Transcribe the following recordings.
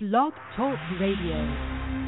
Blog Talk Radio.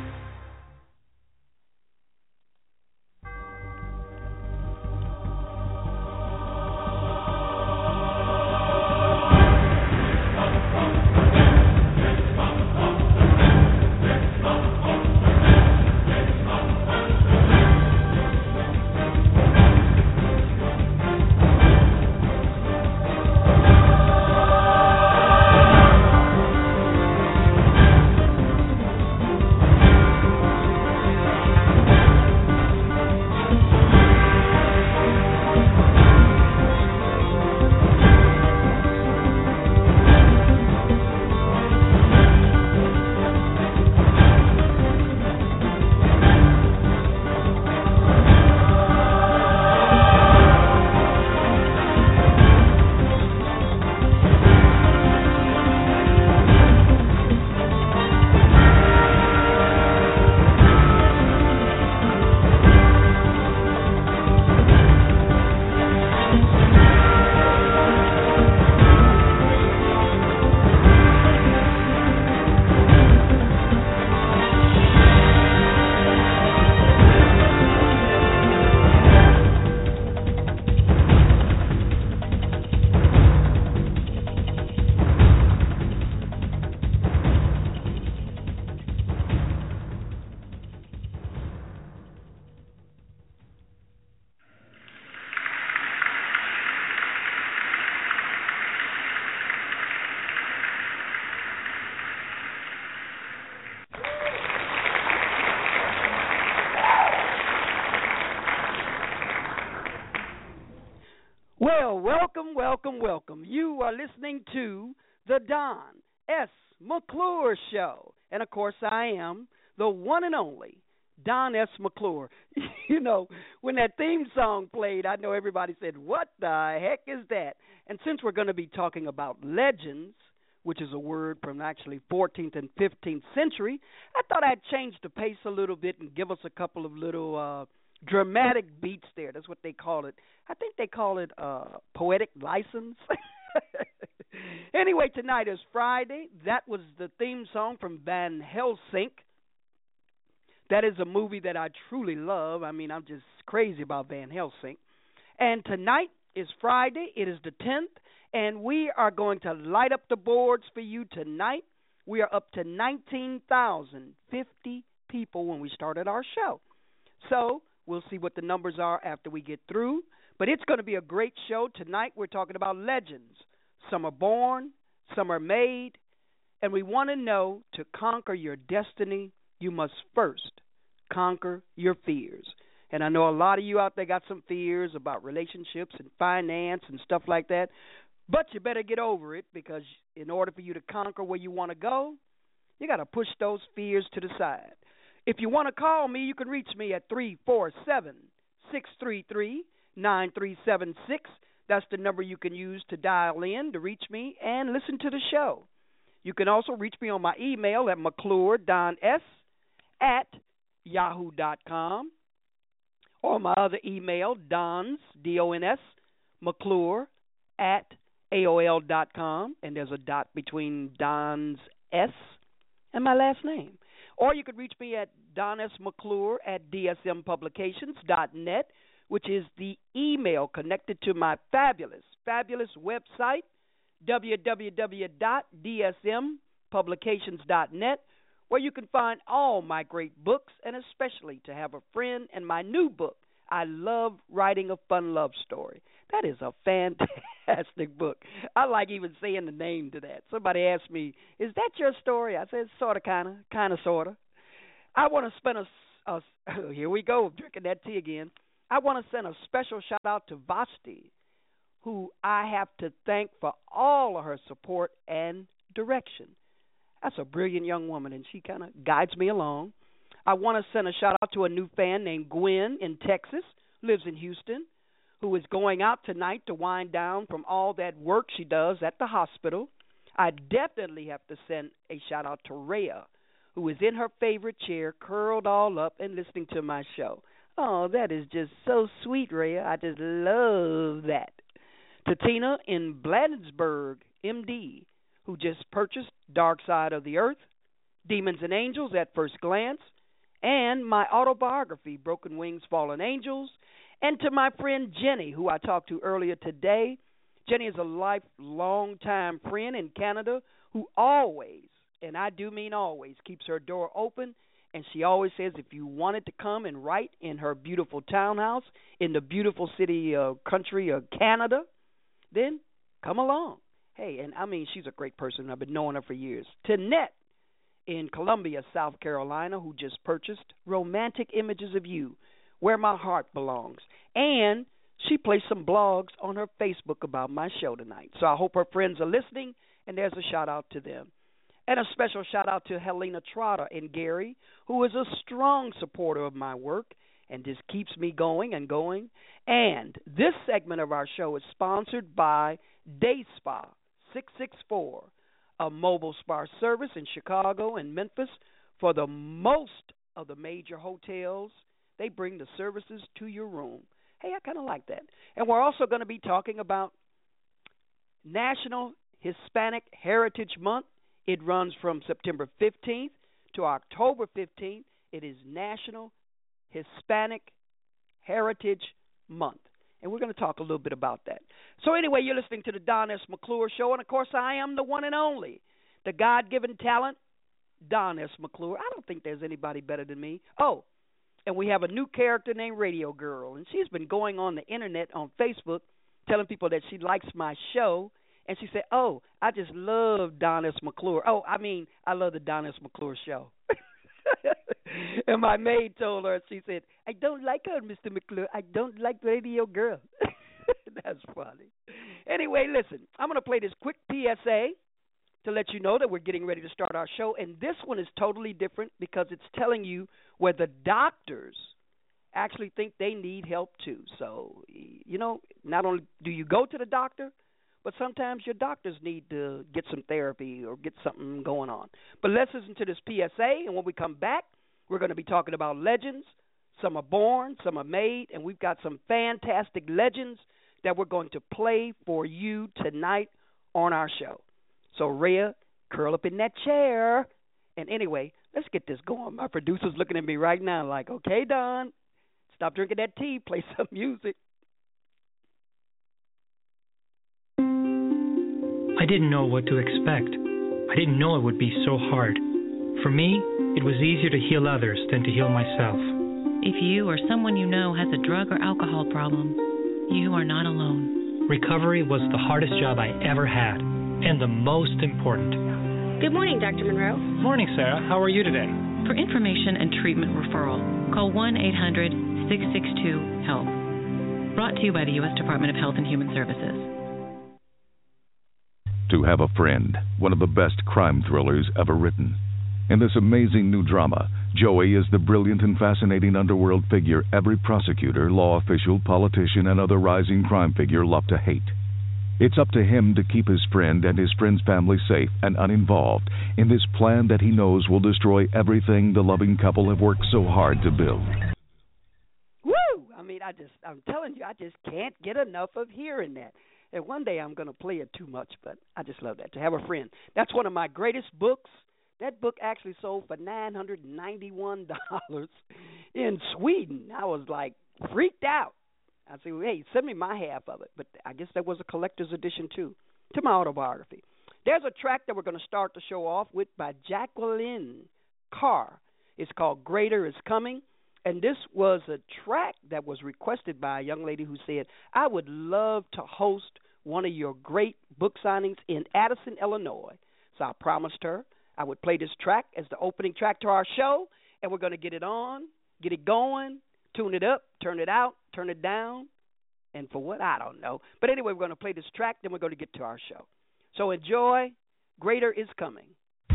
Well, welcome. You are listening to the Don S. McClure Show. And, of course, I am the one and only Don S. McClure. You know, when that theme song played, I know everybody said, what the heck is that? And since we're going to be talking about legends, which is a word from actually 14th and 15th century, I thought I'd change the pace a little bit and give us a couple of little dramatic beats there. That's what they call it. I think they call it poetic license. Anyway, tonight is Friday. That was the theme song from Van Helsing. That is a movie that I truly love. I mean, I'm just crazy about Van Helsing. And tonight is Friday. It is the 10th, and we are going to light up the boards for you tonight. We are up to 19,050 people when we started our show. So we'll see what the numbers are after we get through. But it's going to be a great show. Tonight we're talking about legends. Some are born, some are made, and we want to know to conquer your destiny, you must first conquer your fears. And I know a lot of you out there got some fears about relationships and finance and stuff like that, but you better get over it, because in order for you to conquer where you want to go, you got to push those fears to the side. If you want to call me, you can reach me at 347-633-9376. That's the number you can use to dial in to reach me and listen to the show. You can also reach me on my email at McClureDonS@yahoo.com, or my other email, Dons, D-O-N-S, McClure@AOL.com, and there's a dot between Dons S and my last name. Or you could reach me at Don S. McClure at DSMPublications.net, which is the email connected to my fabulous website, www.dsmpublications.net, where you can find all my great books, and especially to have a friend and my new book, I Love Writing a Fun Love Story. That is a fantastic book. I like even saying the name to that. Somebody asked me, is that your story? I said, sort of, kind of, sort of. I want to spend here we go, drinking that tea again. I want to send a special shout-out to Vasti, who I have to thank for all of her support and direction. That's a brilliant young woman, and she kind of guides me along. I want to send a shout-out to a new fan named Gwen in Texas, lives in Houston, who is going out tonight to wind down from all that work she does at the hospital. I definitely have to send a shout-out to Rhea, who is in her favorite chair, curled all up and listening to my show. Oh, that is just so sweet, Rhea. I just love that. To Tina in Bladensburg, MD, who just purchased Dark Side of the Earth. Demons and Angels at First Glance, and my autobiography, Broken Wings, Fallen Angels, and to my friend Jenny, who I talked to earlier today. Jenny is a lifelong time friend in Canada who always, and I do mean always, keeps her door open. And she always says if you wanted to come and write in her beautiful townhouse in the beautiful country of Canada, then come along. Hey, and I mean, she's a great person. I've been knowing her for years. Tanette in Columbia, South Carolina, who just purchased Romantic Images of You, Where My Heart Belongs. And she placed some blogs on her Facebook about my show tonight. So I hope her friends are listening, and there's a shout-out to them. And a special shout-out to Helena Trotter in Gary, who is a strong supporter of my work and just keeps me going and going. And this segment of our show is sponsored by Day Spa 664, a mobile spa service in Chicago and Memphis for the most of the major hotels. They bring the services to your room. Hey, I kind of like that. And we're also going to be talking about National Hispanic Heritage Month. It runs from September 15th to October 15th. It is National Hispanic Heritage Month. And we're going to talk a little bit about that. So anyway, you're listening to the Don S. McClure Show. And, of course, I am the one and only, the God-given talent, Don S. McClure. I don't think there's anybody better than me. Oh, and we have a new character named Radio Girl. And she's been going on the Internet, on Facebook, telling people that she likes my show. And she said, oh, I just love Don S. McClure. Oh, I mean, I love the Don S. McClure Show. And my maid told her, she said, I don't like her, Mr. McClure. I don't like Radio Girl. That's funny. Anyway, listen, I'm going to play this quick PSA to let you know that we're getting ready to start our show. And this one is totally different because it's telling you where the doctors actually think they need help too. So, you know, not only do you go to the doctor, but sometimes your doctors need to get some therapy or get something going on. But let's listen to this PSA, and when we come back, we're going to be talking about legends. Some are born, some are made, and we've got some fantastic legends that we're going to play for you tonight on our show. So, Rhea, curl up in that chair. And anyway, let's get this going. My producer's looking at me right now like, okay, Don, stop drinking that tea, play some music. I didn't know what to expect. I didn't know it would be so hard. For me, it was easier to heal others than to heal myself. If you or someone you know has a drug or alcohol problem, you are not alone. Recovery was the hardest job I ever had, and the most important. Good morning, Dr. Monroe. Morning, Sarah. How are you today? For information and treatment referral, call 1-800-662-HELP. Brought to you by the U.S. Department of Health and Human Services. To Have a Friend, one of the best crime thrillers ever written. In this amazing new drama, Joey is the brilliant and fascinating underworld figure every prosecutor, law official, politician, and other rising crime figure love to hate. It's up to him to keep his friend and his friend's family safe and uninvolved in this plan that he knows will destroy everything the loving couple have worked so hard to build. Woo! I mean, I'm telling you, I just can't get enough of hearing that. And one day I'm going to play it too much, but I just love that. To Have a Friend. That's one of my greatest books. That book actually sold for $991 in Sweden. I was like freaked out. I said, well, hey, send me my half of it. But I guess there was a collector's edition too to my autobiography. There's a track that we're going to start the show off with by Jacqueline Carr. It's called Greater Is Coming. And this was a track that was requested by a young lady who said, I would love to host one of your great book signings in Addison, Illinois. So I promised her I would play this track as the opening track to our show, and we're going to get it on, get it going, tune it up, turn it out, turn it down, and for what, I don't know. But anyway, we're going to play this track, then we're going to get to our show. So enjoy. Greater Is Coming.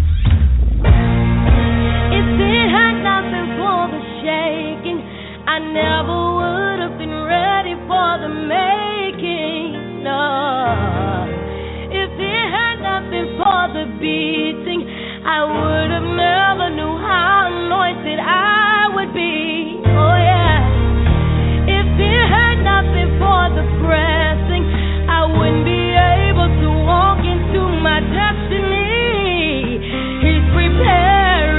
If it had not been for the shaking, I never would have been ready for the making. No. If it had not been for the beating, I would have never knew how anointed I would be. Oh yeah. If it had not been for the pressing, I wouldn't be able to walk into my destiny. He's prepared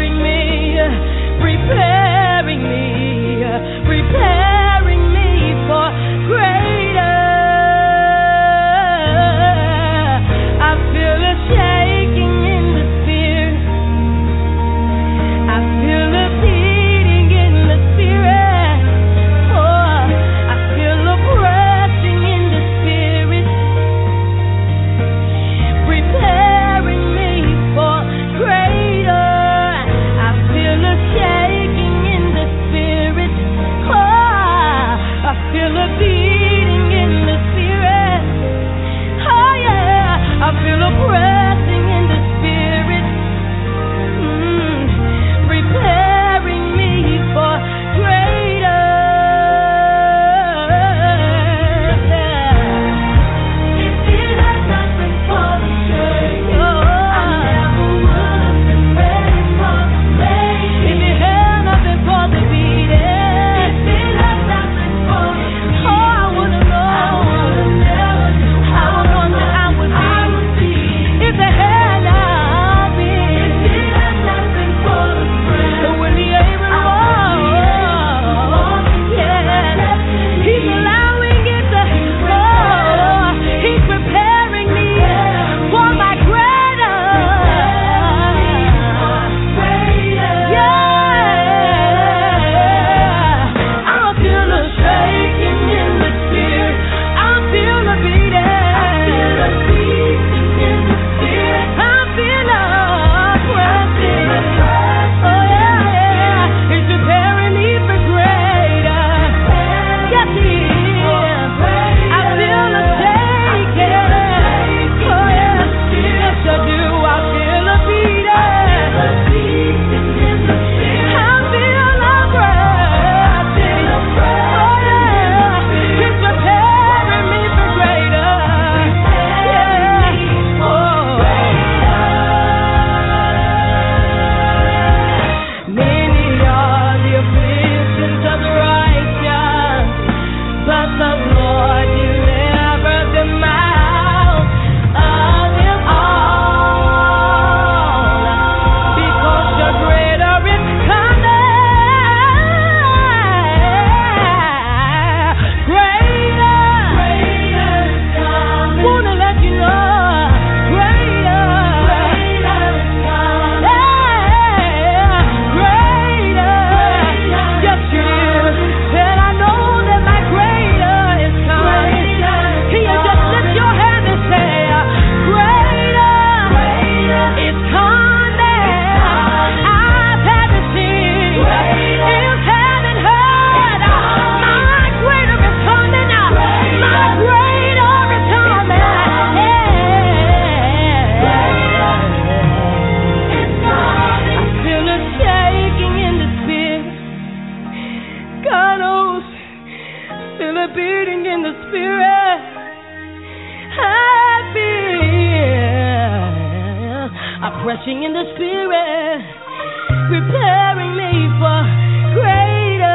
Spirit, preparing me for greater.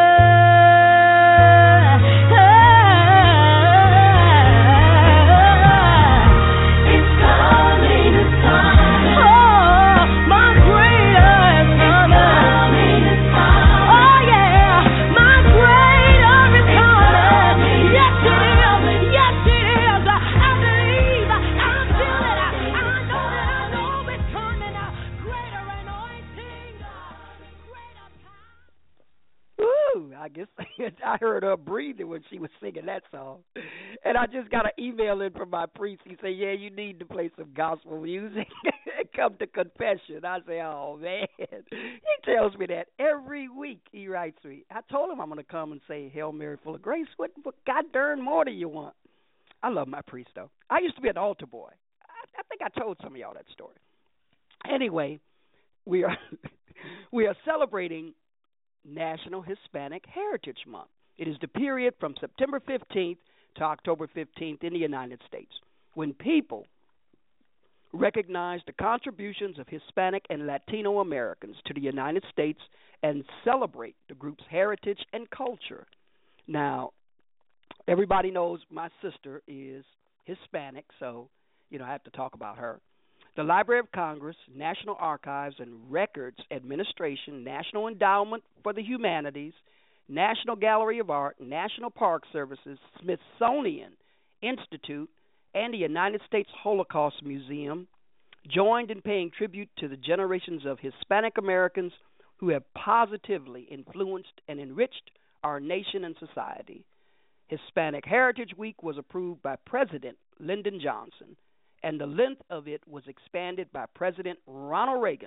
It's coming, it's coming. Oh, my greater is coming. Oh yeah, my greater is coming. Yes it is, yes it is. I believe, I feel it, I know it's coming. Greater anointing, greater power. Ooh, I guess I heard her breathing when she was singing that song. And I just got an email in from my priest. He said, yeah, you need to play some gospel music and come to confession. I say, oh, man. He tells me that every week. He writes me. I told him I'm going to come and say, Hail Mary, full of grace. What God darn more do you want? I love my priest, though. I used to be an altar boy. I think I told some of y'all that story. Anyway, we are we are celebrating National Hispanic Heritage Month. It is the period from September 15th to October 15th in the United States, when people recognize the contributions of Hispanic and Latino Americans to the United States and celebrate the group's heritage and culture. Now, everybody knows my sister is Hispanic, so, I have to talk about her. The Library of Congress, National Archives and Records Administration, National Endowment for the Humanities, National Gallery of Art, National Park Services, Smithsonian Institute, and the United States Holocaust Museum joined in paying tribute to the generations of Hispanic Americans who have positively influenced and enriched our nation and society. Hispanic Heritage Week was approved by President Lyndon Johnson, and the length of it was expanded by President Ronald Reagan.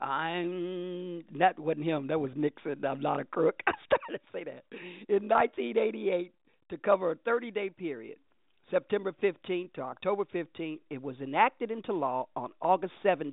That wasn't him, that was Nixon. I'm not a crook. I started to say that. In 1988, to cover a 30-day period, September 15th to October 15th, it was enacted into law on August 17th,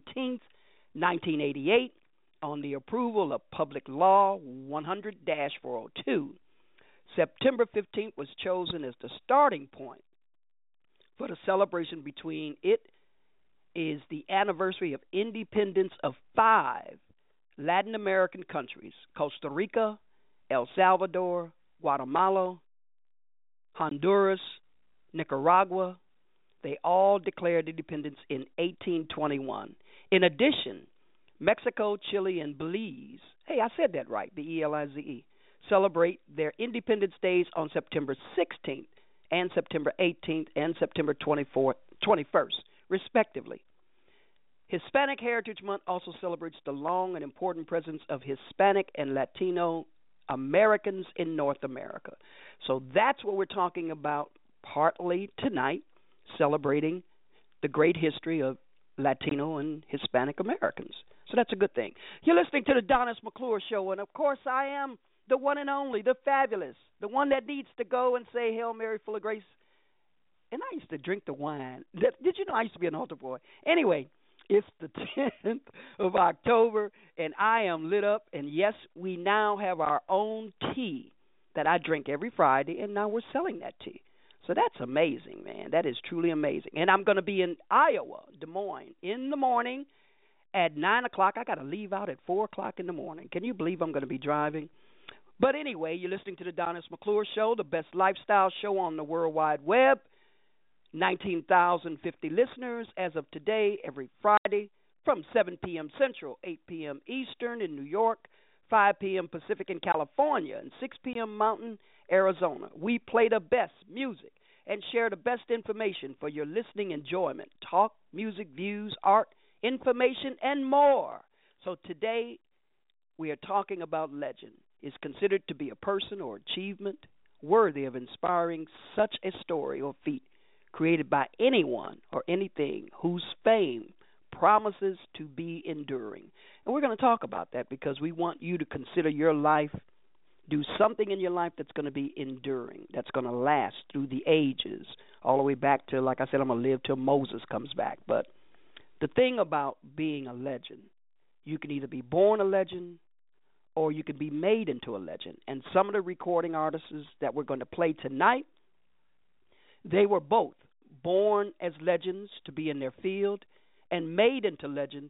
1988, on the approval of Public Law 100-402. September 15th was chosen as the starting point for the celebration. Between it is the anniversary of independence of 5 Latin American countries: Costa Rica, El Salvador, Guatemala, Honduras, Nicaragua. They all declared independence in 1821. In addition, Mexico, Chile, and Belize, hey, I said that right, B-E-L-I-Z-E, celebrate their independence days on September 16th and September 18th and September 21st, respectively. Hispanic Heritage Month also celebrates the long and important presence of Hispanic and Latino Americans in North America. So that's what we're talking about partly tonight, celebrating the great history of Latino and Hispanic Americans. So that's a good thing. You're listening to the Donnis McClure Show, and of course I am the one and only, the fabulous, the one that needs to go and say, Hail Mary, full of grace. And I used to drink the wine. Did you know I used to be an altar boy? Anyway, it's the 10th of October, and I am lit up. And, yes, we now have our own tea that I drink every Friday, and now we're selling that tea. So that's amazing, man. That is truly amazing. And I'm going to be in Iowa, Des Moines, in the morning at 9 o'clock. I got to leave out at 4 o'clock in the morning. Can you believe I'm going to be driving? But anyway, you're listening to the Donnis McClure Show, the best lifestyle show on the World Wide Web. 19,050 listeners as of today, every Friday from 7 p.m. Central, 8 p.m. Eastern in New York, 5 p.m. Pacific in California, and 6 p.m. Mountain, Arizona. We play the best music and share the best information for your listening enjoyment. Talk, music, views, art, information, and more. So today we are talking about legend. Is considered to be a person or achievement worthy of inspiring such a story or feat created by anyone or anything whose fame promises to be enduring. And we're going to talk about that because we want you to consider your life, do something in your life that's going to be enduring, that's going to last through the ages, all the way back to, like I said, I'm going to live till Moses comes back. But the thing about being a legend, you can either be born a legend or you can be made into a legend. And some of the recording artists that we're going to play tonight, they were both born as legends to be in their field and made into legends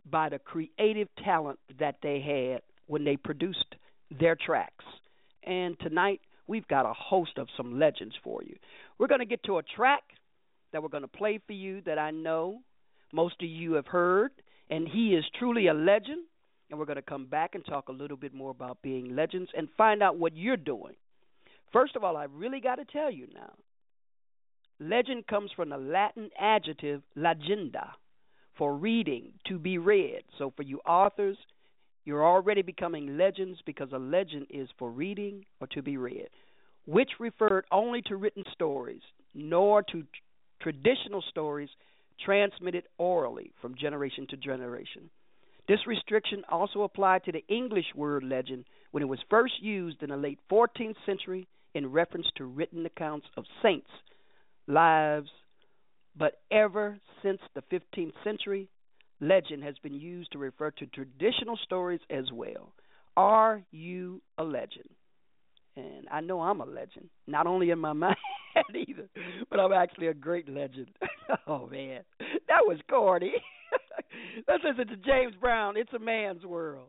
by the creative talent that they had when they produced their tracks. And tonight, we've got a host of some legends for you. We're going to get to a track that we're going to play for you that I know most of you have heard, and he is truly a legend. And we're going to come back and talk a little bit more about being legends and find out what you're doing. First of all, I really got to tell you now, legend comes from the Latin adjective legenda, for reading, to be read. So for you authors, you're already becoming legends because a legend is for reading or to be read, which referred only to written stories, nor to traditional stories transmitted orally from generation to generation. This restriction also applied to the English word legend when it was first used in the late 14th century in reference to written accounts of saints' lives. But ever since the 15th century, legend has been used to refer to traditional stories as well. Are you a legend? And I know I'm a legend, not only in my mind either, but I'm actually a great legend. Oh, man, that was corny. Let's listen to James Brown, It's a Man's World.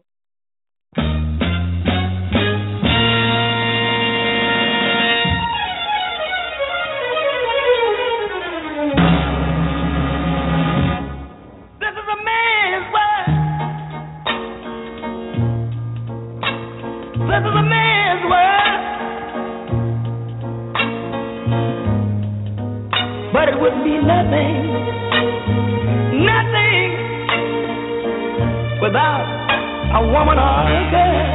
This is a man's world, but it would be nothing without a woman or a girl.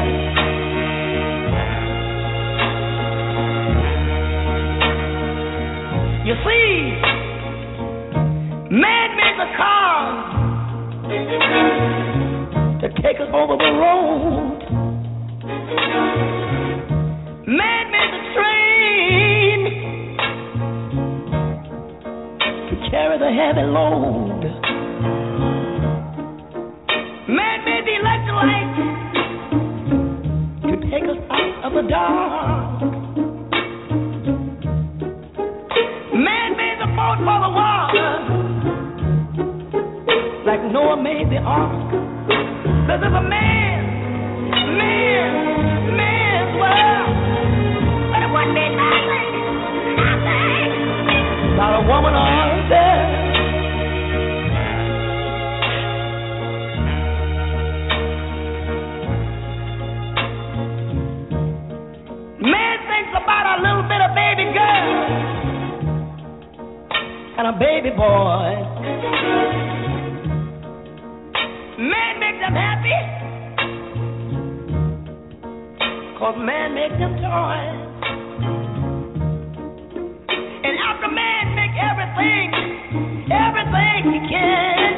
You see, man made the car to take us over the road. Man made the train to carry the heavy load. Man made the electric light to take us out of the dark. Man made the boat for the water, like Noah made the ark. This is a man's world, but it wouldn't be nothing without a woman or a girl. Man thinks about a little bit of baby girl and a baby boy. Man makes them happy, 'cause man makes them toys. And after man make everything he can,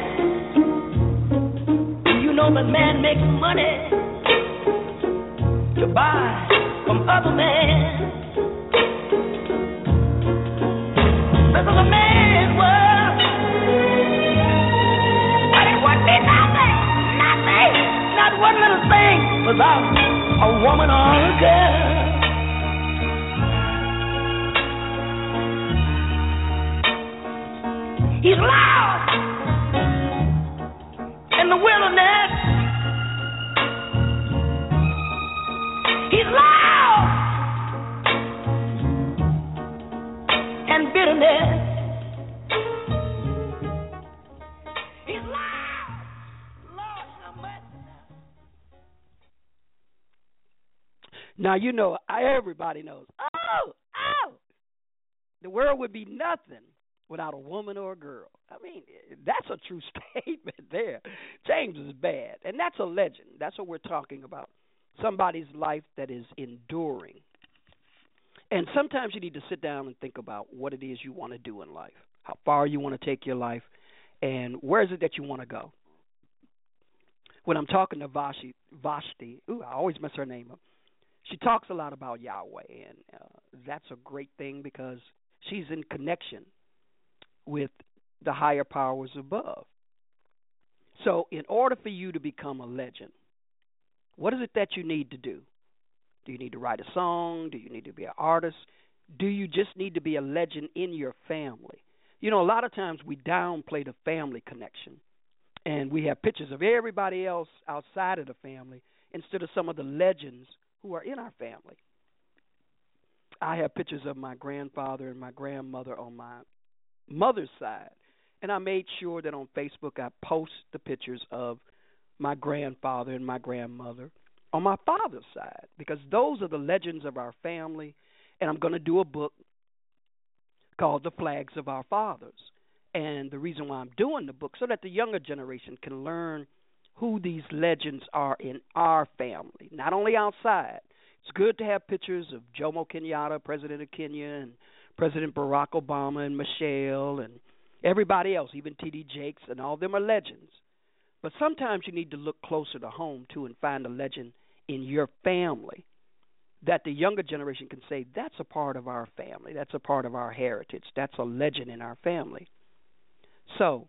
you know that man makes money to buy from other men. This is a man's world, but it would be nothing, not one little thing without a woman or a girl. He's lost in the wilderness. He's lost in bitterness. He's lost. Lord, how much? Now, you know, everybody knows, the world would be nothing without a woman or a girl. I mean, that's a true statement there. James is bad, and that's a legend. That's what we're talking about, somebody's life that is enduring. And sometimes you need to sit down and think about what it is you want to do in life, how far you want to take your life, and where is it that you want to go. When I'm talking to Vashti, I always mess her name up. She talks a lot about Yahweh, and that's a great thing because she's in connection with the higher powers above. So in order for you to become a legend, what is it that you need to do? Do you need to write a song? Do you need to be an artist? Do you just need to be a legend in your family? You know, a lot of times we downplay the family connection. And we have pictures of everybody else outside of the family instead of some of the legends who are in our family. I have pictures of my grandfather and my grandmother on my mother's side. And I made sure that on Facebook I post the pictures of my grandfather and my grandmother on my father's side, because those are the legends of our family. And I'm going to do a book called The Flags of Our Fathers. And the reason why I'm doing the book, so that the younger generation can learn who these legends are in our family, not only outside. It's good to have pictures of Jomo Kenyatta, President of Kenya, and President Barack Obama and Michelle and everybody else, even T.D. Jakes, and all of them are legends. But sometimes you need to look closer to home, too, and find a legend in your family that the younger generation can say, that's a part of our family, that's a part of our heritage, that's a legend in our family. So,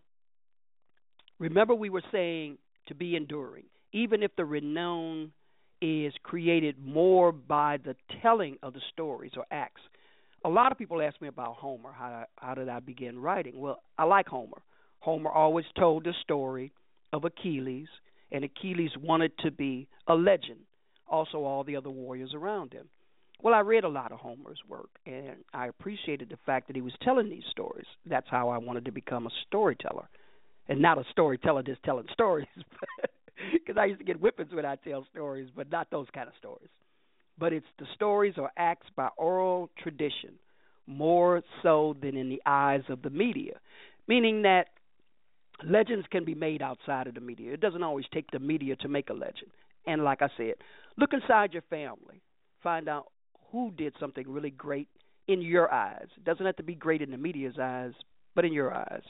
remember we were saying to be enduring, even if the renown is created more by the telling of the stories or acts. A lot of people ask me about Homer, how did I begin writing? Well, I like Homer. Homer always told the story of Achilles, and Achilles wanted to be a legend, also all the other warriors around him. Well, I read a lot of Homer's work, and I appreciated the fact that he was telling these stories. That's how I wanted to become a storyteller, and not a storyteller just telling stories, because I used to get whippings when I tell stories, but not those kind of stories. But it's the stories or acts by oral tradition, more so than in the eyes of the media, meaning that legends can be made outside of the media. It doesn't always take the media to make a legend. And like I said, look inside your family. Find out who did something really great in your eyes. It doesn't have to be great in the media's eyes, but in your eyes.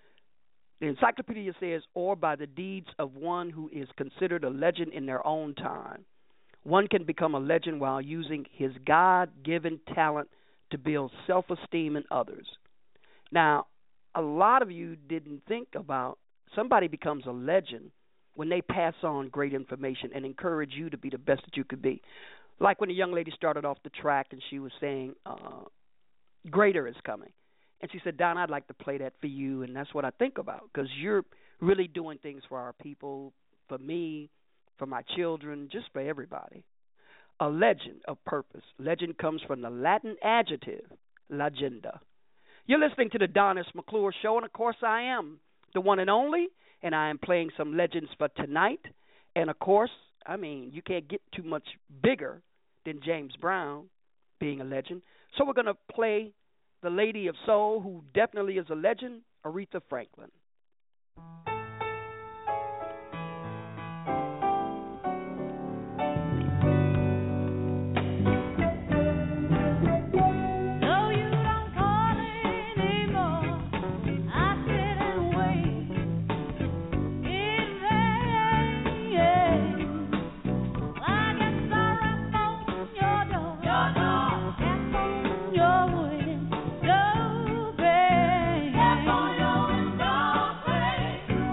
The encyclopedia says, or by the deeds of one who is considered a legend in their own time. One can become a legend while using his God-given talent to build self-esteem in others. Now, a lot of you didn't think about somebody becomes a legend when they pass on great information and encourage you to be the best that you could be. Like when a young lady started off the track and she was saying, greater is coming. And she said, Don, I'd like to play that for you, and that's what I think about, because you're really doing things for our people, for me, for my children, just for everybody. A legend of purpose. Legend comes from the Latin adjective, legenda. You're listening to the Don S. McClure Show, and of course I am the one and only, and I am playing some legends for tonight. And of course, I mean, you can't get too much bigger than James Brown being a legend. So we're going to play the Lady of Soul, who definitely is a legend, Aretha Franklin. Your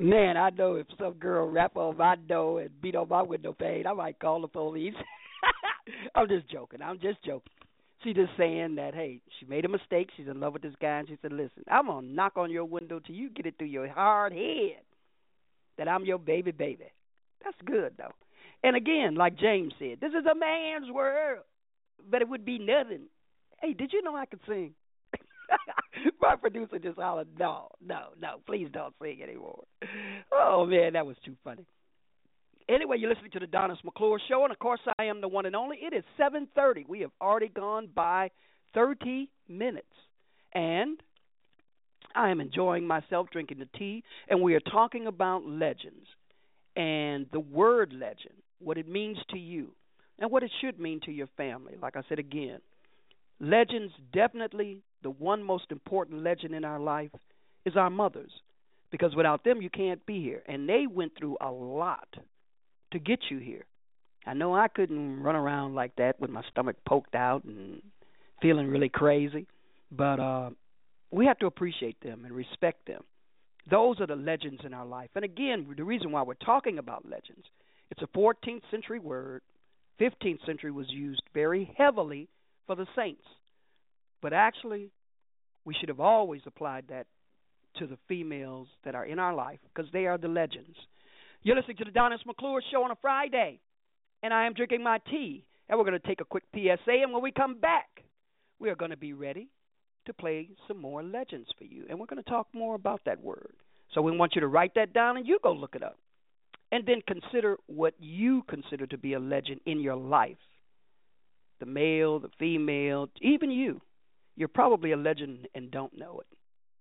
Man, I know if some girl rap on my door and beat on my window pane, I might call the police. I'm just joking. She just saying that, hey, she made a mistake. She's in love with this guy, and she said, listen, I'm going to knock on your window till you get it through your hard head that I'm your baby. That's good, though. And again, like James said, this is a man's world, but it would be nothing. Hey, did you know I could sing? My producer just hollered, no, please don't sing anymore. Oh, man, that was too funny. Anyway, you're listening to the Donnis McClure Show, and, of course, I am the one and only. It is 7:30. We have already gone by 30 minutes, and I am enjoying myself drinking the tea, and we are talking about legends and the word legend, what it means to you, and what it should mean to your family. Like I said again, legends, definitely the one most important legend in our life is our mothers, because without them you can't be here, and they went through a lot to get you here. I know I couldn't run around like that with my stomach poked out and feeling really crazy, but we have to appreciate them and respect them. Those are the legends in our life. And again, the reason why we're talking about legends, it's a 14th century word. 15th century was used very heavily for the saints. But actually, we should have always applied that to the females that are in our life, because they are the legends. You're listening to the Donnis McClure Show on a Friday, and I am drinking my tea. And we're going to take a quick PSA, and when we come back, we are going to be ready to play some more legends for you. And we're going to talk more about that word. So we want you to write that down, and you go look it up. And then consider what you consider to be a legend in your life. The male, the female, even you. You're probably a legend and don't know it.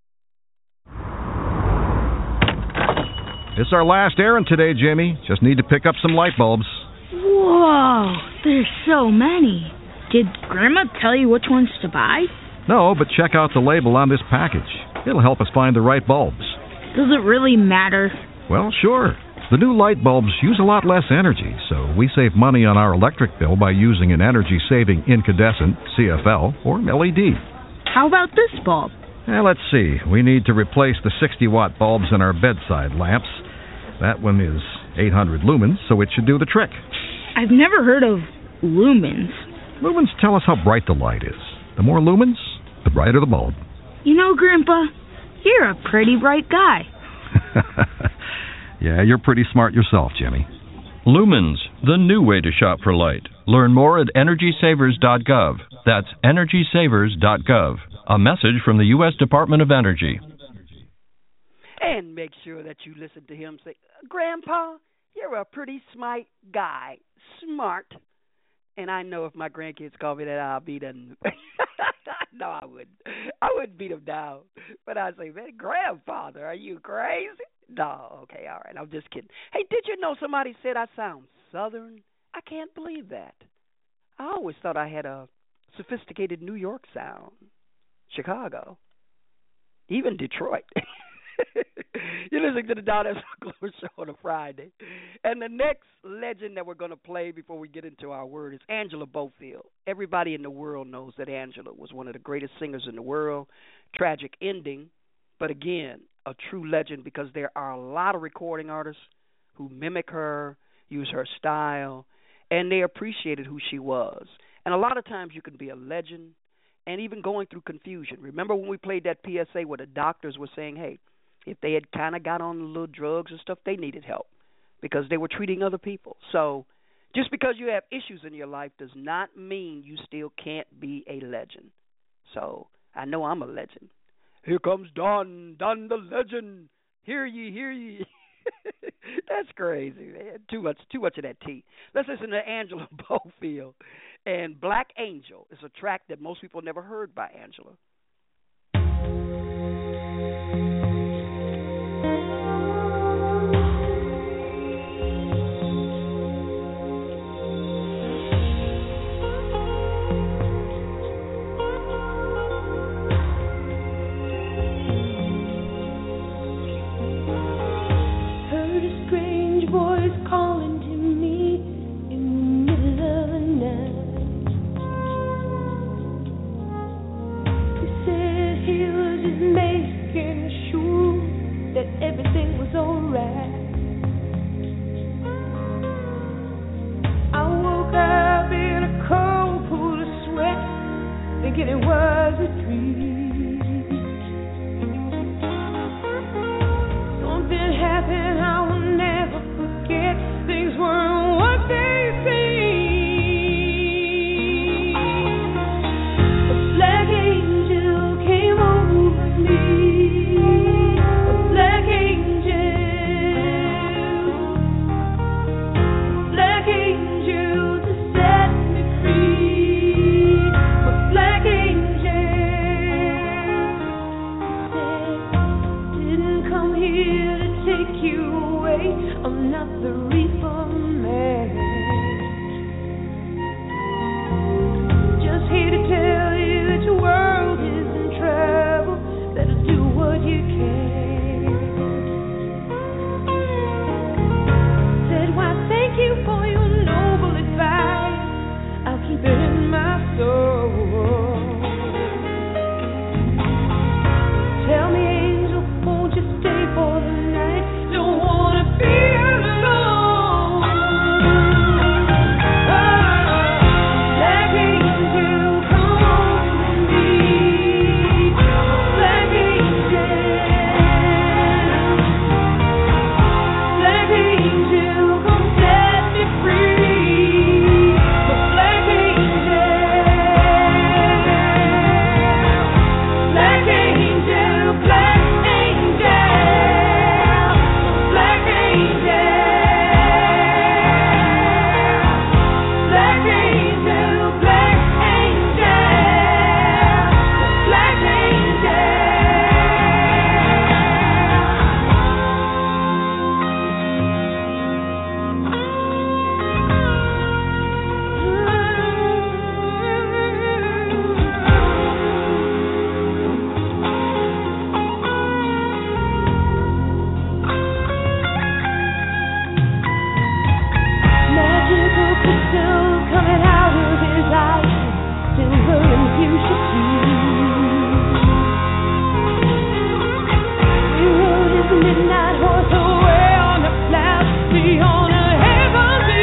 It's our last errand today, Jimmy. Just need to pick up some light bulbs. Whoa, there's so many. Did Grandma tell you which ones to buy? No, but check out the label on this package. It'll help us find the right bulbs. Does it really matter? Well, sure. The new light bulbs use a lot less energy, so we save money on our electric bill by using an energy-saving incandescent, CFL, or LED. How about this bulb? Let's see. We need to replace the 60-watt bulbs in our bedside lamps. That one is 800 lumens, so it should do the trick. I've never heard of lumens. Lumens tell us how bright the light is. The more lumens, the brighter the bulb. You know, Grandpa, you're a pretty bright guy. Yeah, you're pretty smart yourself, Jimmy. Lumens, the new way to shop for light. Learn more at EnergySavers.gov. That's EnergySavers.gov. A message from the U.S. Department of Energy. And make sure that you listen to him say, Grandpa, you're a pretty smart guy. Smart. And I know if my grandkids call me that, I'll beat them. No, I wouldn't. I wouldn't beat them down. But I'd say, man, grandfather, are you crazy? No, okay, all right. I'm just kidding. Hey, did you know somebody said I sound Southern? I can't believe that. I always thought I had a sophisticated New York sound. Chicago. Even Detroit. You're listening to the Donnis McClure Show on a Friday. And the next legend that we're going to play before we get into our word is Angela Bofield. Everybody in the world knows that Angela was one of the greatest singers in the world. Tragic ending, but again, a true legend, because there are a lot of recording artists who mimic her, use her style, and they appreciated who she was. And a lot of times you can be a legend and even going through confusion. Remember when we played that PSA where the doctors were saying, hey, if they had kind of got on the little drugs and stuff, they needed help because they were treating other people. So just because you have issues in your life does not mean you still can't be a legend. So I know I'm a legend. Here comes Don the legend. Hear ye, hear ye. That's crazy, man. Too much of that tea. Let's listen to Angela Bofield. And Black Angel is a track that most people never heard by Angela. Calling to me in the middle of the night. He was a dream. Something happened I will never forget. Things weren't what they seemed. A black angel came over me. A black angel. A black angel to set me free. A black angel said, didn't come here to take you away. I'm not the reaper man. Just here to tell you that your world is in trouble. Better do what you can. Said, why, thank you for your noble advice. I'll keep it in my soul. Tell me, angel, won't you stay for the night? Don't wanna be alone. Black angel, come on to me. Black angel. Black angel, come set me free. Black angel. Black angel, black angel. Black angel. Black angel, black angel. Black magical crystals coming out of his eyes, silver and fuchsia teeth. He rode his midnight horse away on the clouds beyond a heavenly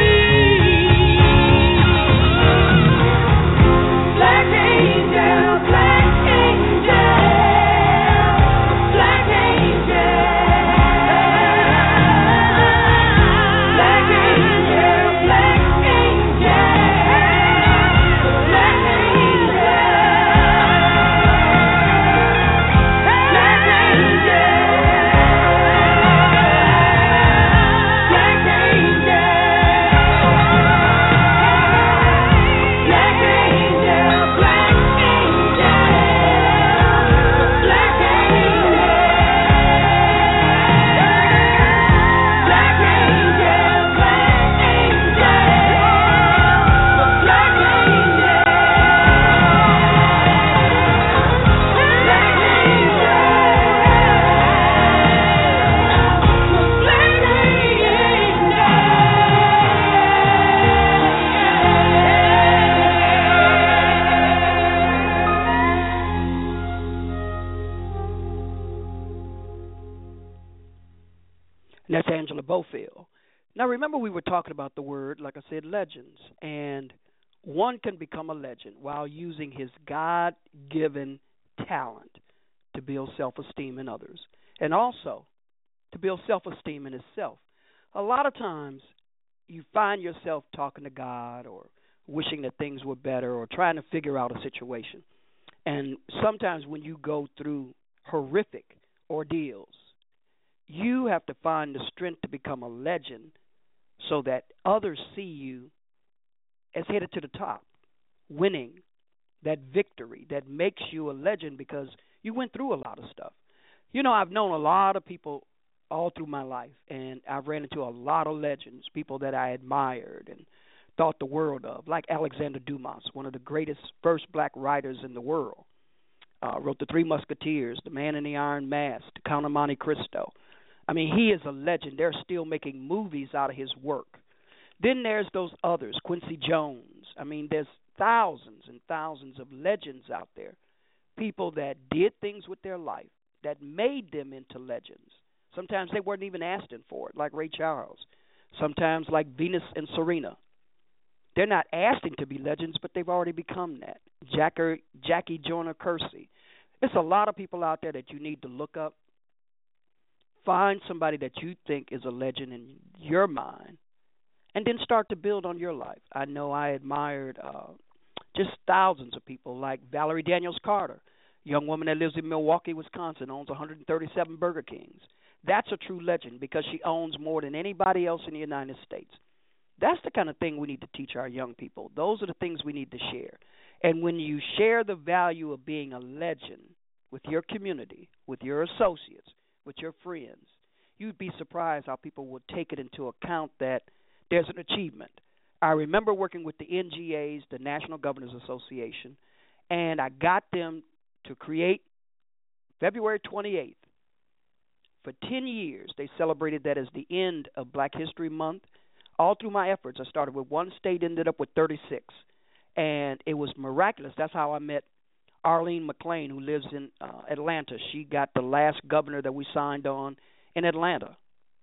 east. Black angel, black angel. Black angel. Black angel, black angel. Black angel. Black angel. Black angel. Black angel, black angel. Black angel. Black angel, black And that's Angela Bofill. Now, remember, we were talking about the word, like I said, legends. And one can become a legend while using his God-given talent to build self-esteem in others and also to build self-esteem in himself. A lot of times you find yourself talking to God or wishing that things were better or trying to figure out a situation. And sometimes when you go through horrific ordeals, you have to find the strength to become a legend so that others see you as headed to the top, winning that victory that makes you a legend because you went through a lot of stuff. You know, I've known a lot of people all through my life, and I've ran into a lot of legends, people that I admired and thought the world of, like Alexander Dumas, one of the greatest first black writers in the world. Wrote The Three Musketeers, The Man in the Iron Mask, The Count of Monte Cristo. I mean, he is a legend. They're still making movies out of his work. Then there's those others, Quincy Jones. I mean, there's thousands and thousands of legends out there, people that did things with their life that made them into legends. Sometimes they weren't even asking for it, like Ray Charles. Sometimes like Venus and Serena. They're not asking to be legends, but they've already become that. Jackie Joyner Kersey. There's a lot of people out there that you need to look up. Find somebody that you think is a legend in your mind, and then start to build on your life. I know I admired just thousands of people like Valerie Daniels Carter, a young woman that lives in Milwaukee, Wisconsin, owns 137 Burger Kings. That's a true legend because she owns more than anybody else in the United States. That's the kind of thing we need to teach our young people. Those are the things we need to share. And when you share the value of being a legend with your community, with your associates, with your friends, you'd be surprised how people will take it into account that there's an achievement. I remember working with the NGAs, the National Governors Association, and I got them to create February 28th. For 10 years, they celebrated that as the end of Black History Month. All through my efforts, I started with one state, ended up with 36. And it was miraculous. That's how I met Arlene McClain, who lives in Atlanta. She got the last governor that we signed on in Atlanta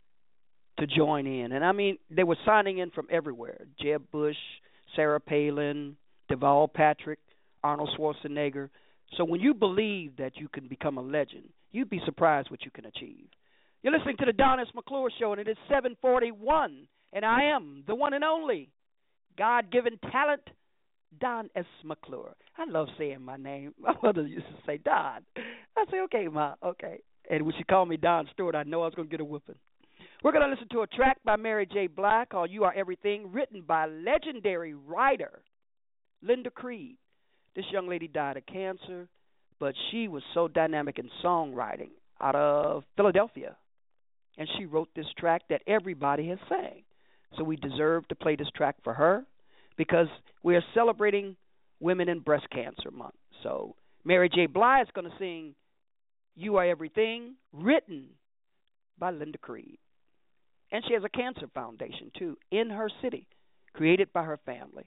to join in. And, I mean, they were signing in from everywhere. Jeb Bush, Sarah Palin, Deval Patrick, Arnold Schwarzenegger. So when you believe that you can become a legend, you'd be surprised what you can achieve. You're listening to the Don S. McClure Show, and it is 7:41, and I am the one and only God-given talent, Don S. McClure. I love saying my name. My mother used to say, Don. I say, okay, Ma, okay. And when she called me Don Stewart, I know I was going to get a whooping. We're going to listen to a track by Mary J. Blige called You Are Everything, written by legendary writer Linda Creed. This young lady died of cancer, but she was so dynamic in songwriting out of Philadelphia. And she wrote this track that everybody has sang. So we deserve to play this track for her because we are celebrating Women in Breast Cancer Month. So Mary J. Blige is going to sing You Are Everything, written by Linda Creed. And she has a cancer foundation, too, in her city, created by her family.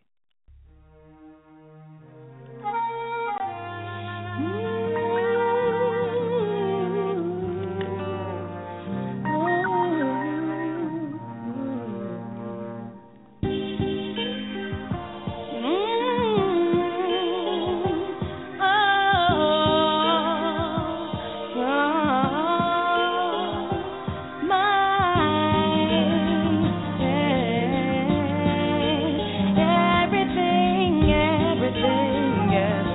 Everything, yes.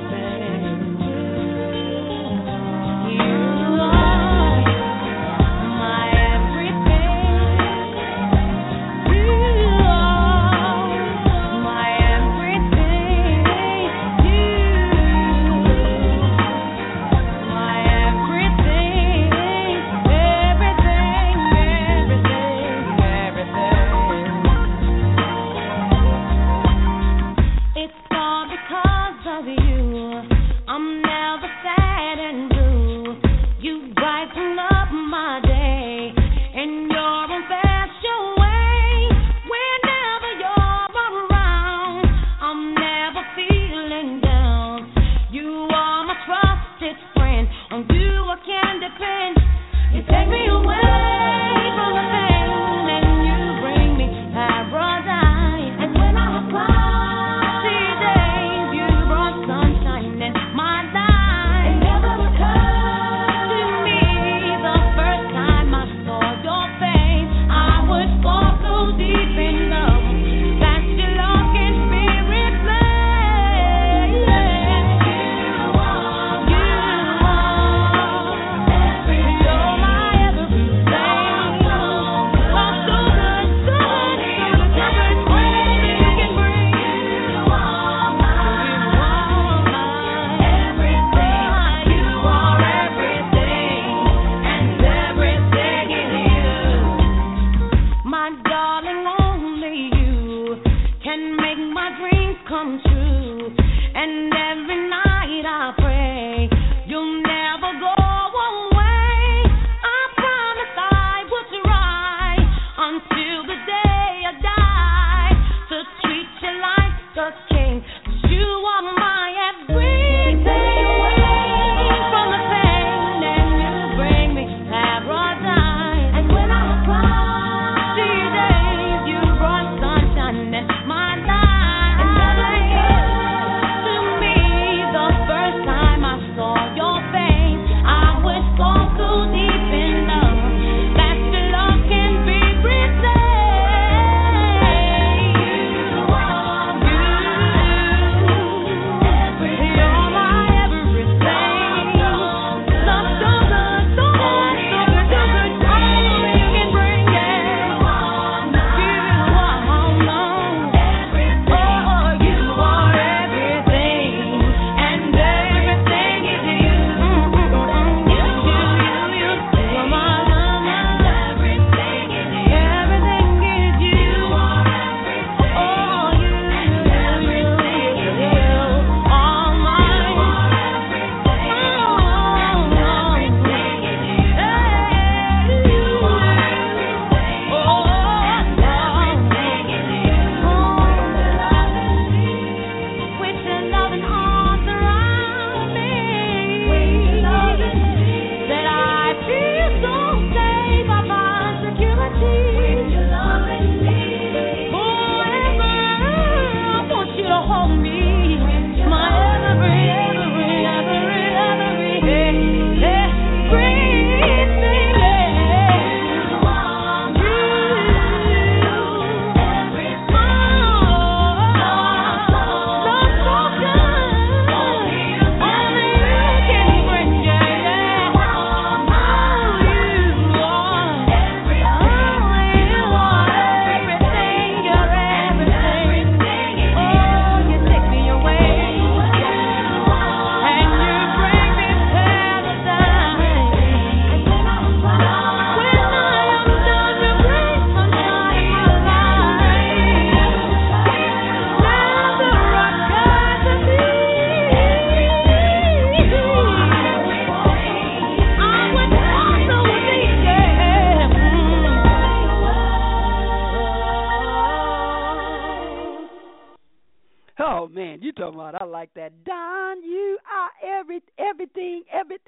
talking about. I like that. Don, you are everything.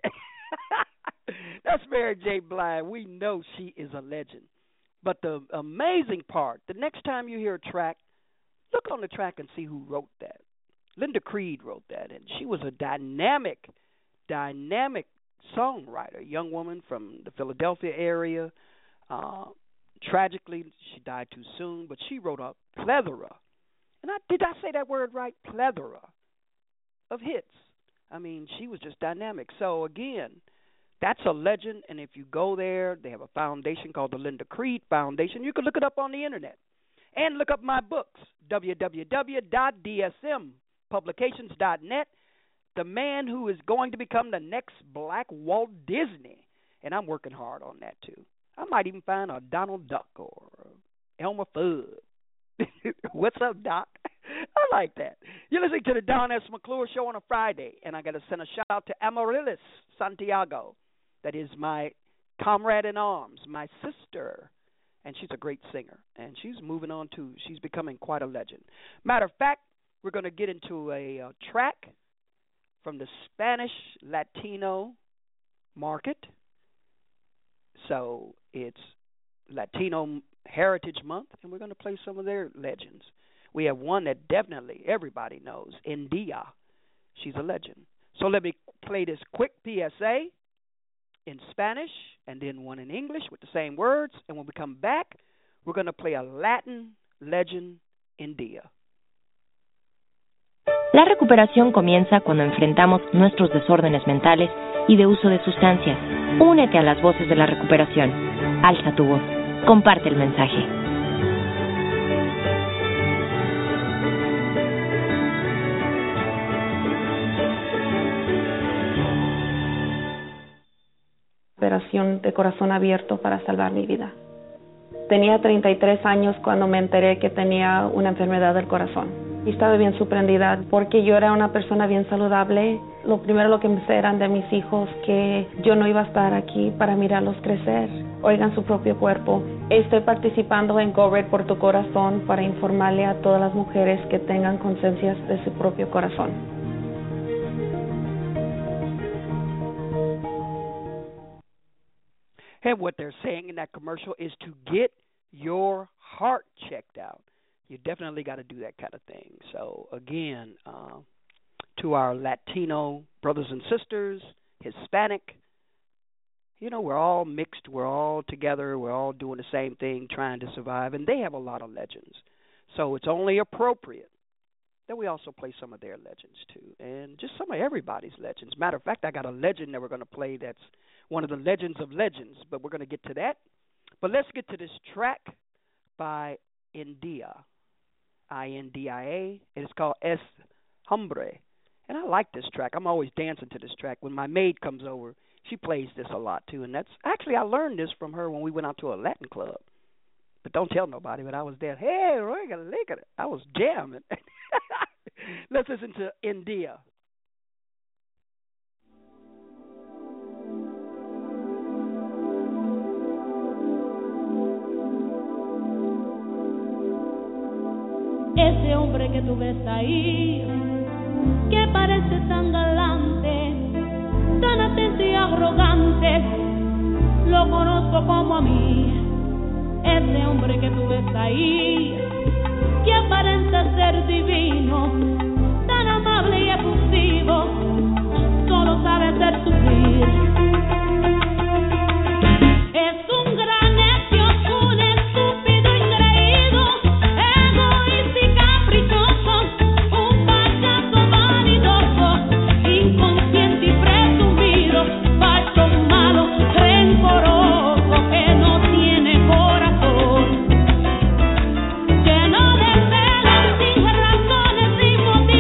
That's Mary J. Blige. We know she is a legend. But the amazing part, the next time you hear a track, look on the track and see who wrote that. Linda Creed wrote that, and she was a dynamic songwriter, a young woman from the Philadelphia area. Tragically, she died too soon, but she wrote a plethora. And did I say that word right? Plethora of hits. I mean, she was just dynamic. So, again, that's a legend, and if you go there, they have a foundation called the Linda Creed Foundation. You can look it up on the Internet. And look up my books, www.dsmpublications.net, The Man Who Is Going to Become the Next Black Walt Disney. And I'm working hard on that, too. I might even find a Donald Duck or Elmer Fudd. What's up, Doc? I like that. You're listening to the Don S. McClure Show on a Friday, and I got to send a shout-out to Amaryllis Santiago. That is my comrade in arms, my sister, and she's a great singer, and she's moving on, too. She's becoming quite a legend. Matter of fact, we're going to get into a track from the Spanish Latino market. So it's Latino Heritage Month, and we're going to play some of their legends. We have one that definitely everybody knows, India. She's a legend. So let me play this quick PSA in Spanish and then one in English with the same words. And when we come back, we're going to play a Latin legend, India. La recuperación comienza cuando enfrentamos nuestros desórdenes mentales y de uso de sustancias. Únete a las voces de la recuperación. Alza tu voz. Comparte el mensaje. Operación de corazón abierto para salvar mi vida. Tenía 33 años cuando me enteré que tenía una enfermedad del corazón. Y estaba bien sorprendida porque yo era una persona bien saludable. Lo primero que me eran de mis hijos que yo no iba a estar aquí para mirarlos crecer. Oigan su propio cuerpo. Estoy participando en Go Red por tu corazón para informarle a todas las mujeres que tengan conciencia de su propio corazón. And what they're saying in that commercial is to get your heart checked out. You definitely got to do that kind of thing. So, again, to our Latino brothers and sisters, Hispanic, you know, we're all mixed. We're all together. We're all doing the same thing, trying to survive. And they have a lot of legends. So it's only appropriate that we also play some of their legends, too. And just some of everybody's legends. Matter of fact, I got a legend that we're going to play that's one of the legends of legends, but we're going to get to that. But let's get to this track by India, I-N-D-I-A, and it's called Es Hombre. And I like this track. I'm always dancing to this track. When my maid comes over, she plays this a lot, too. And that's actually, I learned this from her when we went out to a Latin club. But don't tell nobody, but I was there. Hey, Roy, got a lick at it. I was jamming. Let's listen to India. Ese hombre que tú ves ahí, que parece tan galante, tan atento y arrogante, lo conozco como a mí. Ese hombre que tú ves ahí, que aparenta ser divino, tan amable y efusivo, solo sabe hacer sufrir. Es un gran necio, un estúpido ingreído, egoísta y caprichoso, un payaso vanidoso, inconsciente y presumido, facho malo, rencoroso, que no tiene corazón, lleno de celos sin razones ni motivos.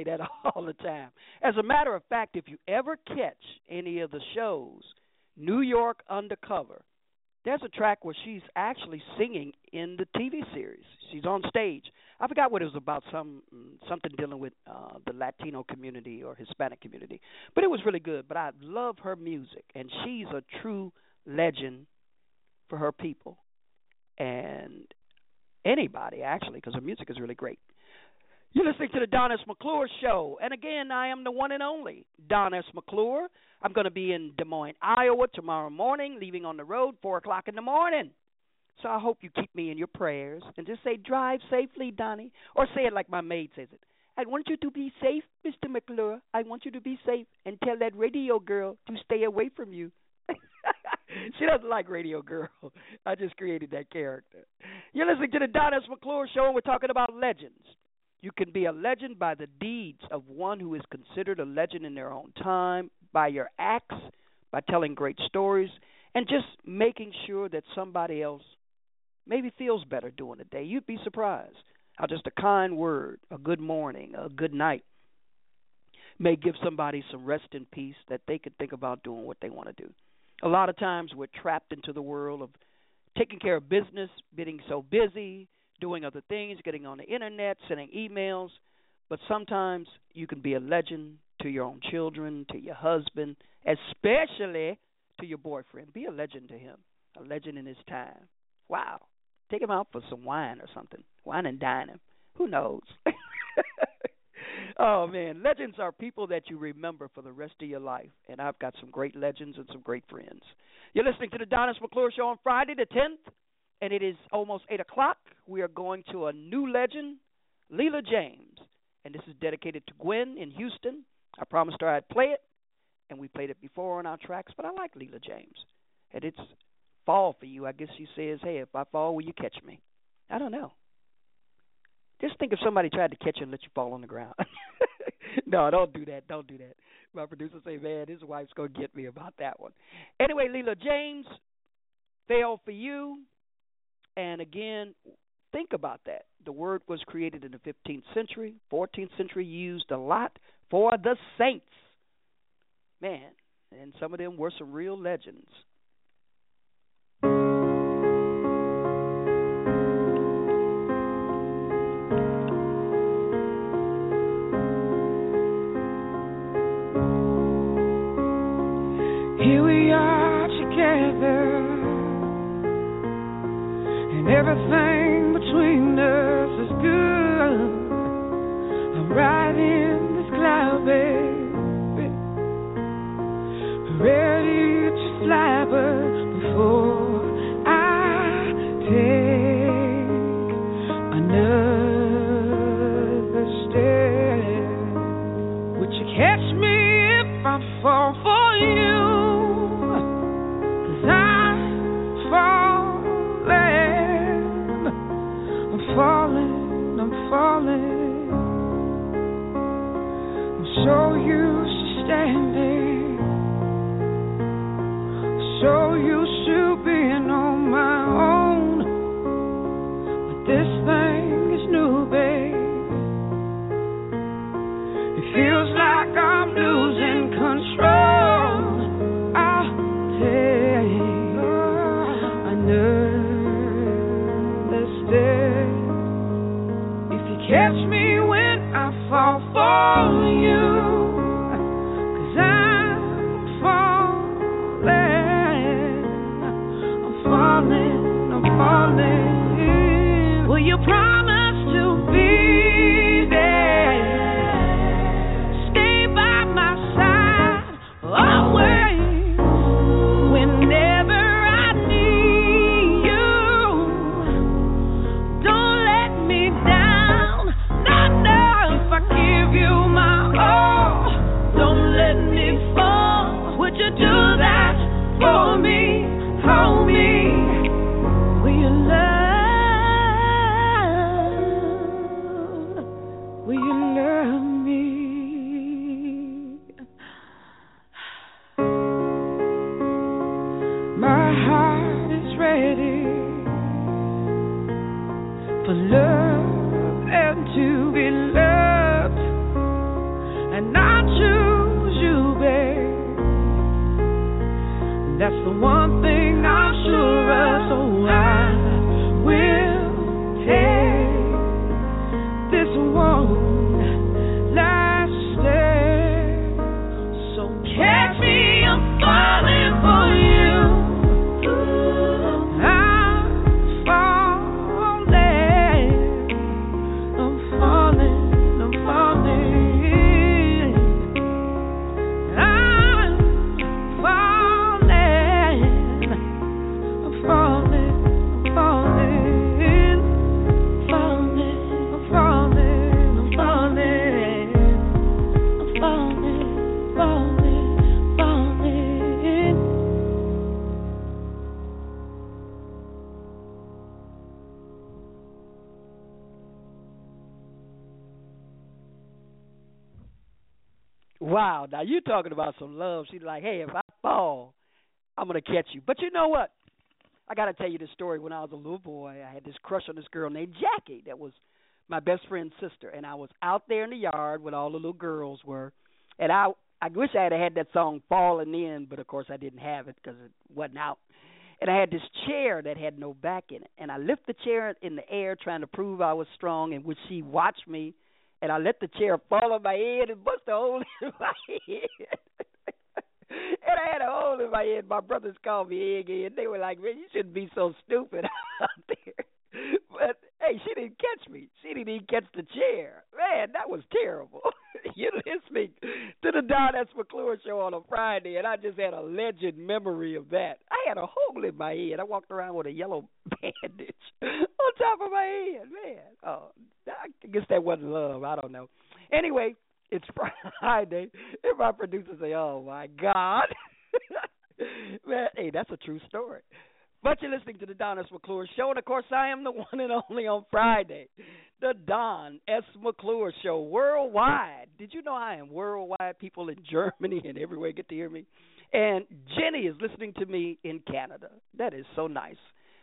that all the time. As a matter of fact, if you ever catch any of the shows, New York Undercover, there's a track where she's actually singing in the TV series. She's on stage. I forgot what it was about, something dealing with the Latino community or Hispanic community. But it was really good. But I love her music, and she's a true legend for her people. And anybody, actually, because her music is really great. You're listening to the Don S. McClure Show. And again, I am the one and only Don S. McClure. I'm going to be in Des Moines, Iowa tomorrow morning, leaving on the road 4 o'clock in the morning. So I hope you keep me in your prayers and just say, drive safely, Donnie. Or say it like my maid says it. I want you to be safe, Mr. McClure. I want you to be safe, and tell that radio girl to stay away from you. She doesn't like Radio Girl. I just created that character. You're listening to the Don S. McClure Show, and we're talking about legends. You can be a legend by the deeds of one who is considered a legend in their own time, by your acts, by telling great stories, and just making sure that somebody else maybe feels better during the day. You'd be surprised how just a kind word, a good morning, a good night may give somebody some rest and peace that they could think about doing what they want to do. A lot of times we're trapped into the world of taking care of business, being so busy, doing other things, getting on the internet, sending emails. But sometimes you can be a legend to your own children, to your husband, especially to your boyfriend. Be a legend to him, a legend in his time. Wow. Take him out for some wine or something. Wine and dine him. Who knows? Oh, man. Legends are people that you remember for the rest of your life. And I've got some great legends and some great friends. You're listening to the Don S. McClure Show on Friday the 10th. And it is almost 8 o'clock. We are going to a new legend, Leela James. And this is dedicated to Gwen in Houston. I promised her I'd play it. And we played it before on our tracks. But I like Leela James. And it's fall for you. I guess she says, hey, if I fall, will you catch me? I don't know. Just think if somebody tried to catch you and let you fall on the ground. No, don't do that. Don't do that. My producer say, man, his wife's going to get me about that one. Anyway, Leela James, fell for you. And again, think about that. The word was created in the 15th century, 14th century, used a lot for the saints. Man, and some of them were some real legends. Here we are together, and everything between us is good. I'm riding this cloud, baby, ready to fly, but before I take another step, would you catch me if I fall for you? I'm falling. I'm so used to standing, so used to being on my own. But this thing is new, babe. It feels like I'm losing control. I'll take another step. Catch me when I fall for you, 'cause I'm falling. Will you promise to be there? Stay by my side always, whenever I need you. Don't let me down. If I give you my all, don't let me fall. Would you do that for me? Hold me. Will you love me? My heart is ready for love and to be loved. That's the one thing I'm sure of, so I will take this one last step. So catch me, I'm falling for you. Wow, now you talking about some love. She's like, hey, if I fall, I'm going to catch you. But you know what? I got to tell you this story. When I was a little boy, I had this crush on this girl named Jackie that was my best friend's sister. And I was out there in the yard when all the little girls were. And I wish I had that song Falling In, but of course I didn't have it because it wasn't out. And I had this chair that had no back in it. And I lifted the chair in the air trying to prove I was strong, and would she watch me? And I let the chair fall on my head and bust a hole in my head. And I had a hole in my head. My brothers called me Egghead. They were like, man, you shouldn't be so stupid out there. But, hey, she didn't catch me. She didn't even catch the chair. Man, that was terrible. You're listening to the Don S. McClure Show on a Friday, and I just had a legend memory of that. I had a hole in my head. I walked around with a yellow bandage on top of my head. Man, oh, I guess that wasn't love. I don't know. Anyway, it's Friday, and my producer say, oh, my God. Man, hey, that's a true story. But you're listening to the Don S. McClure Show, and of course I am the one and only on Friday, the Don S. McClure Show worldwide. Did you know I am worldwide? People in Germany and everywhere get to hear me. And Jenny is listening to me in Canada. That is so nice.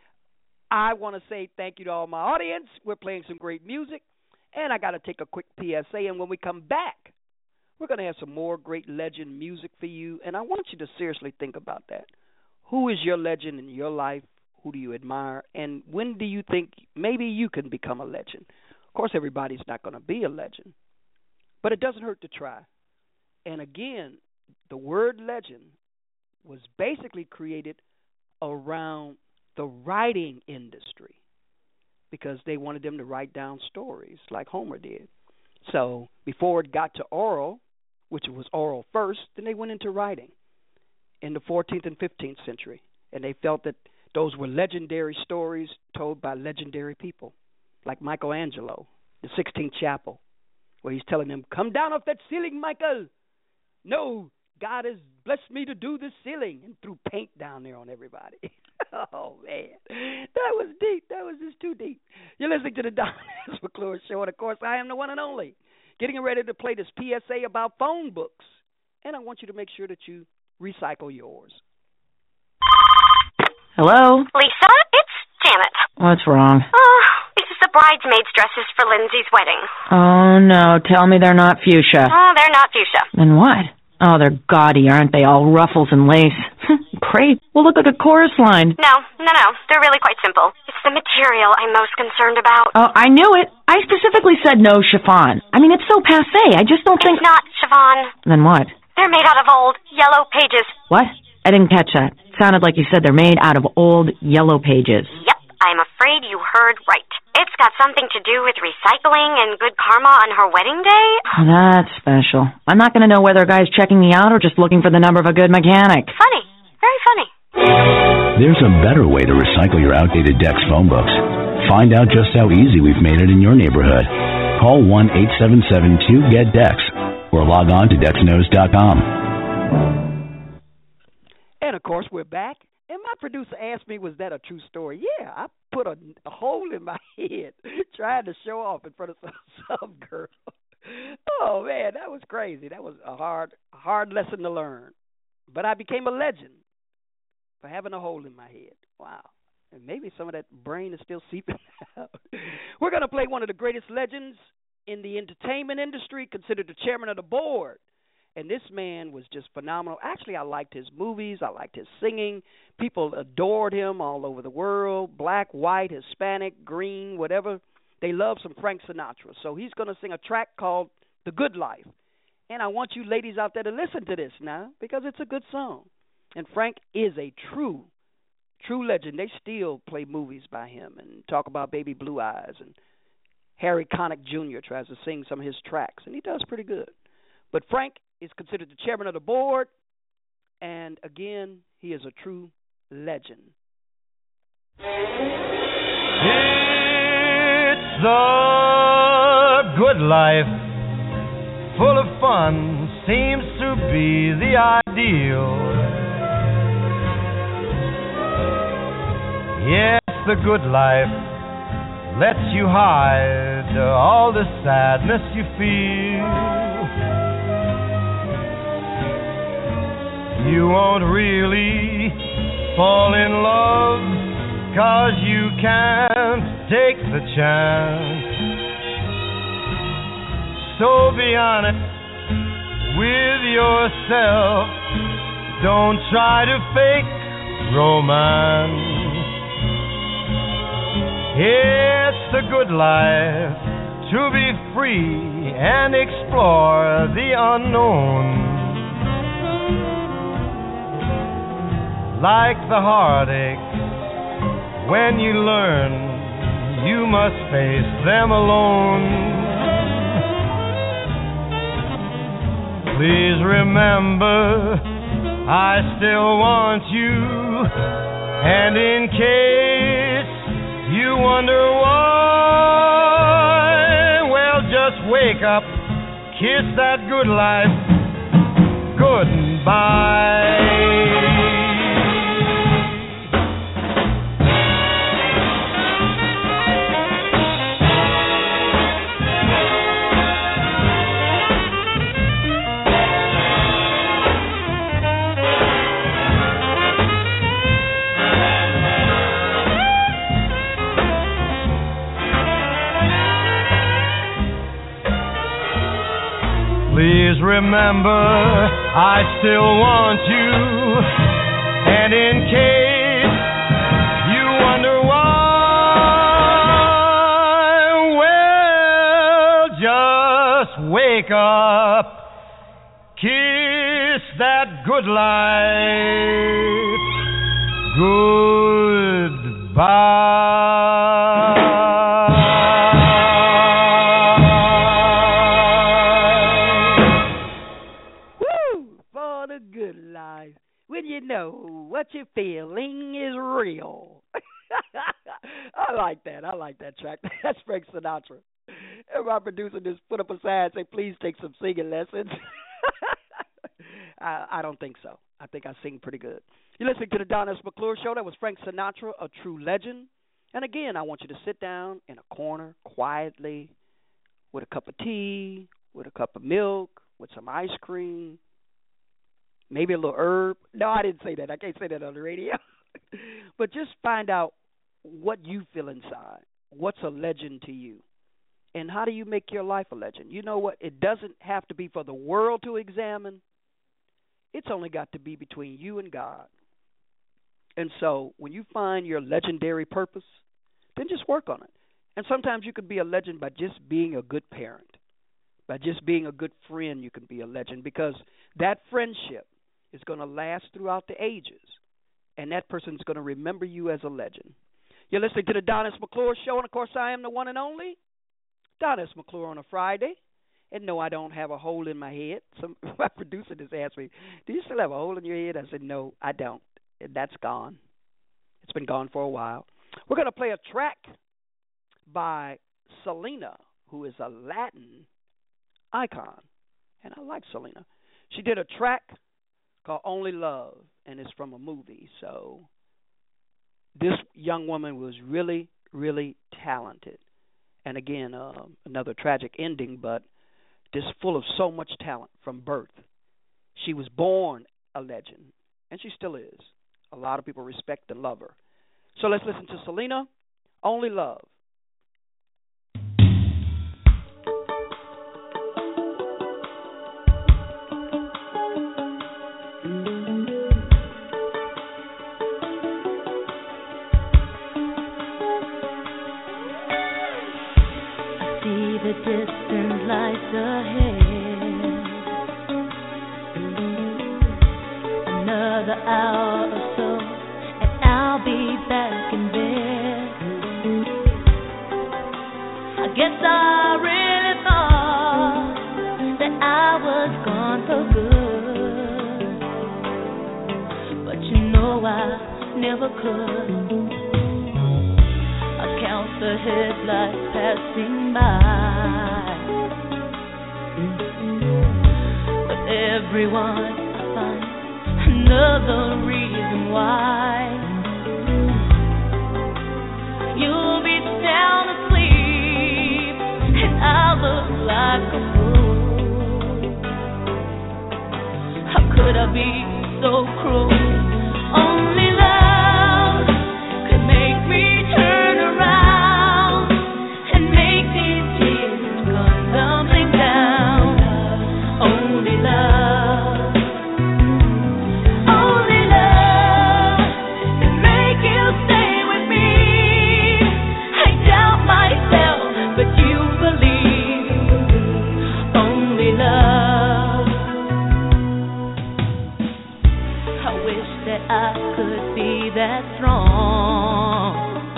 I want to say thank you to all my audience. We're playing some great music, and I got to take a quick PSA, and when we come back, we're going to have some more great legend music for you, and I want you to seriously think about that. Who is your legend in your life? Who do you admire? And when do you think maybe you can become a legend? Of course, everybody's not going to be a legend, but it doesn't hurt to try. And again, the word legend was basically created around the writing industry because they wanted them to write down stories like Homer did. So before it got to oral, which was oral first, then they went into writing in the 14th and 15th century, and they felt that those were legendary stories told by legendary people, like Michelangelo, the Sixtine Chapel, where he's telling them, come down off that ceiling, Michael. No, God has blessed me to do this ceiling, and threw paint down there on everybody. Oh, man, that was deep. That was just too deep. You're listening to the Don S. McClure Show, and of course, I am the one and only, getting ready to play this PSA about phone books, and I want you to make sure that you recycle yours. Hello? Lisa, it's Janet. What's wrong? Oh, this is the bridesmaids' dresses for Lindsay's wedding. Oh, no. Tell me they're not fuchsia. Oh, they're not fuchsia. Then what? Oh, they're gaudy, aren't they? All ruffles and lace. Great. We'll look like a chorus line. No. They're really quite simple. It's the material I'm most concerned about. Oh, I knew it. I specifically said no chiffon. I mean, it's so passé. I just don't think... It's not chiffon. Then what? They're made out of old yellow pages. What? I didn't catch that. It sounded like you said they're made out of old yellow pages. Yep, I'm afraid you heard right. It's got something to do with recycling and good karma on her wedding day. Oh, that's special. I'm not going to know whether a guy's checking me out or just looking for the number of a good mechanic. Funny. Very funny. There's a better way to recycle your outdated Dex phone books. Find out just how easy we've made it in your neighborhood. Call 1-877-2-GET-DEX or log on to DexKnows.com. And, of course, we're back. And my producer asked me, was that a true story? Yeah, I put a hole in my head trying to show off in front of some girl. Oh, man, that was crazy. That was a hard lesson to learn. But I became a legend for having a hole in my head. Wow. And maybe some of that brain is still seeping out. We're going to play one of the greatest legends in the entertainment industry, considered the chairman of the board And this man was just phenomenal. Actually, I liked his movies. I liked his singing. People adored him all over the world, black, white, Hispanic, green, whatever. They love some Frank Sinatra. So he's going to sing a track called The Good Life. And I want you ladies out there to listen to this now because it's a good song. And Frank is a true legend. They still play movies by him and talk about Baby Blue Eyes. And Harry Connick Jr. tries to sing some of his tracks, and he does pretty good. But Frank is considered the chairman of the board, and again, he is a true legend. It's the good life, full of fun, seems to be the ideal. Yes, the good life lets you hide all the sadness you feel. You won't really fall in love 'cause you can't take the chance. So be honest with yourself. Don't try to fake romance. It's the good life to be free and explore the unknown. Like the heartaches, when you learn, you must face them alone. Please remember, I still want you, and in case you wonder why, well, just wake up, kiss that good life goodbye. Please remember, I still want you, and in case you wonder why, well, just wake up, kiss that good life goodbye. What you're feeling is real. I like that. I like that track. That's Frank Sinatra. And my producer just put up a sign and say, please take some singing lessons. I don't think so. I think I sing pretty good. You're listening to the Don S. McClure Show. That was Frank Sinatra, a true legend. And again, I want you to sit down in a corner quietly with a cup of tea, with a cup of milk, with some ice cream, maybe a little herb. No, I didn't say that. I can't say that on the radio. But just find out what you feel inside. What's a legend to you? And how do you make your life a legend? You know what? It doesn't have to be for the world to examine. It's only got to be between you and God. And so when you find your legendary purpose, then just work on it. And sometimes you can be a legend by just being a good parent. By just being a good friend, you can be a legend, because that friendship is going to last throughout the ages, and that person's going to remember you as a legend. You're listening to the Don S. McClure Show, and of course I am the one and only Don S. McClure on a Friday. And no, I don't have a hole in my head. My producer just asked me, do you still have a hole in your head? I said, no, I don't. That's gone. It's been gone for a while. We're going to play a track by Selena, who is a Latin icon, and I like Selena. She did a track called Only Love, and it's from a movie. So this young woman was really, really talented. And again, another tragic ending, but just full of so much talent from birth. She was born a legend, and she still is. A lot of people respect and love her. So let's listen to Selena, Only Love. another hour or so, and I'll be back in bed. I guess I really thought that I was gone for good, but you know I never could. I count the headlights passing by, but everyone I find another reason why. You'll be sound asleep, and I look like a fool. How could I be so cruel? Only love could make me turn around and make these tears come tumbling down. Only love, only love can make you stay with me. I doubt myself, but you believe. Only love. I wish that I could be that strong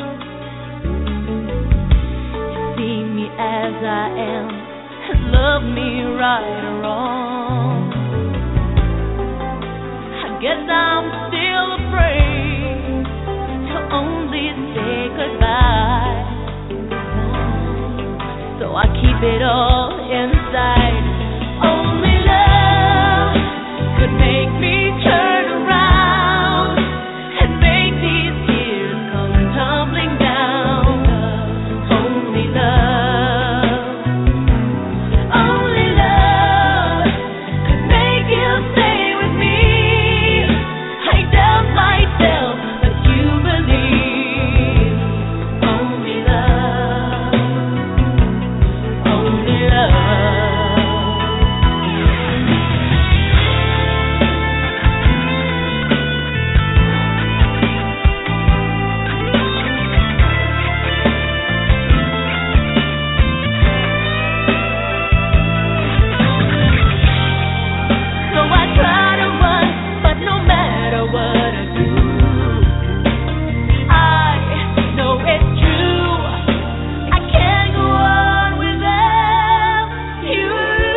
to see me as I am and love me right or wrong. I guess I'm still afraid to only say goodbye, so I keep it all inside. Only love could make me turn around and make these tears come tumbling down. Only love, only love could make you stay with me. I doubt myself, but you believe. Only love, only love. So I try to run, but no matter what I do, I know it's true. I can't go on without you.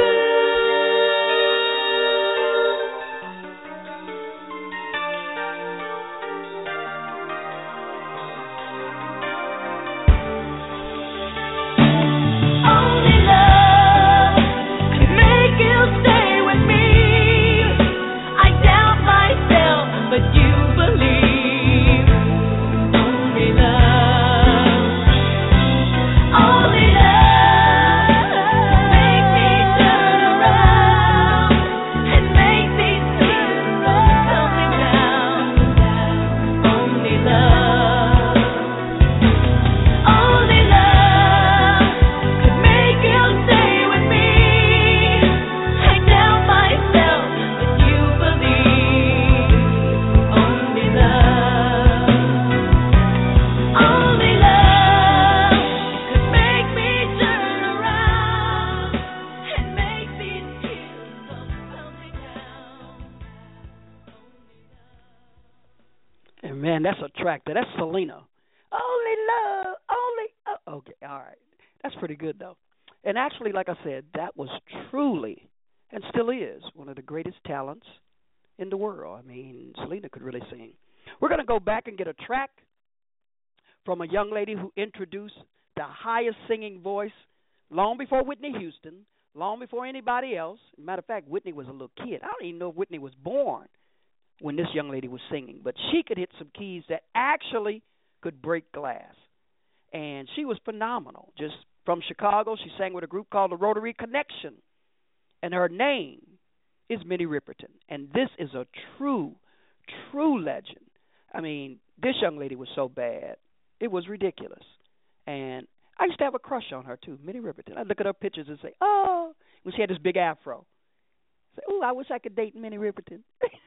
Only love can make you stay with me. I doubt myself, but you believe. Only love, only love make me turn around and make these tears come tumbling down. Only love, only love could make you stay with me. I doubt myself, but you believe. Only love, only love could make me turn around and make these tears come tumbling down. And man, that's a track there. That's Selena. Only love, only. Oh, okay, all right. That's pretty good though. And actually, like I said, that was truly and still is one of the greatest talents in the world. I mean, Selena could really sing. We're going to go back and get a track from a young lady who introduced the highest singing voice long before Whitney Houston, long before anybody else. Matter of fact, Whitney was a little kid. I don't even know if Whitney was born when this young lady was singing, but she could hit some keys that actually could break glass. And she was phenomenal. Just from Chicago, she sang with a group called the Rotary Connection. And her name is Minnie Riperton. And this is a true, true legend. I mean, this young lady was so bad. It was ridiculous. And I used to have a crush on her, too, Minnie Riperton. I'd look at her pictures and say, oh, when she had this big afro. Say, oh, I wish I could date Minnie Riperton.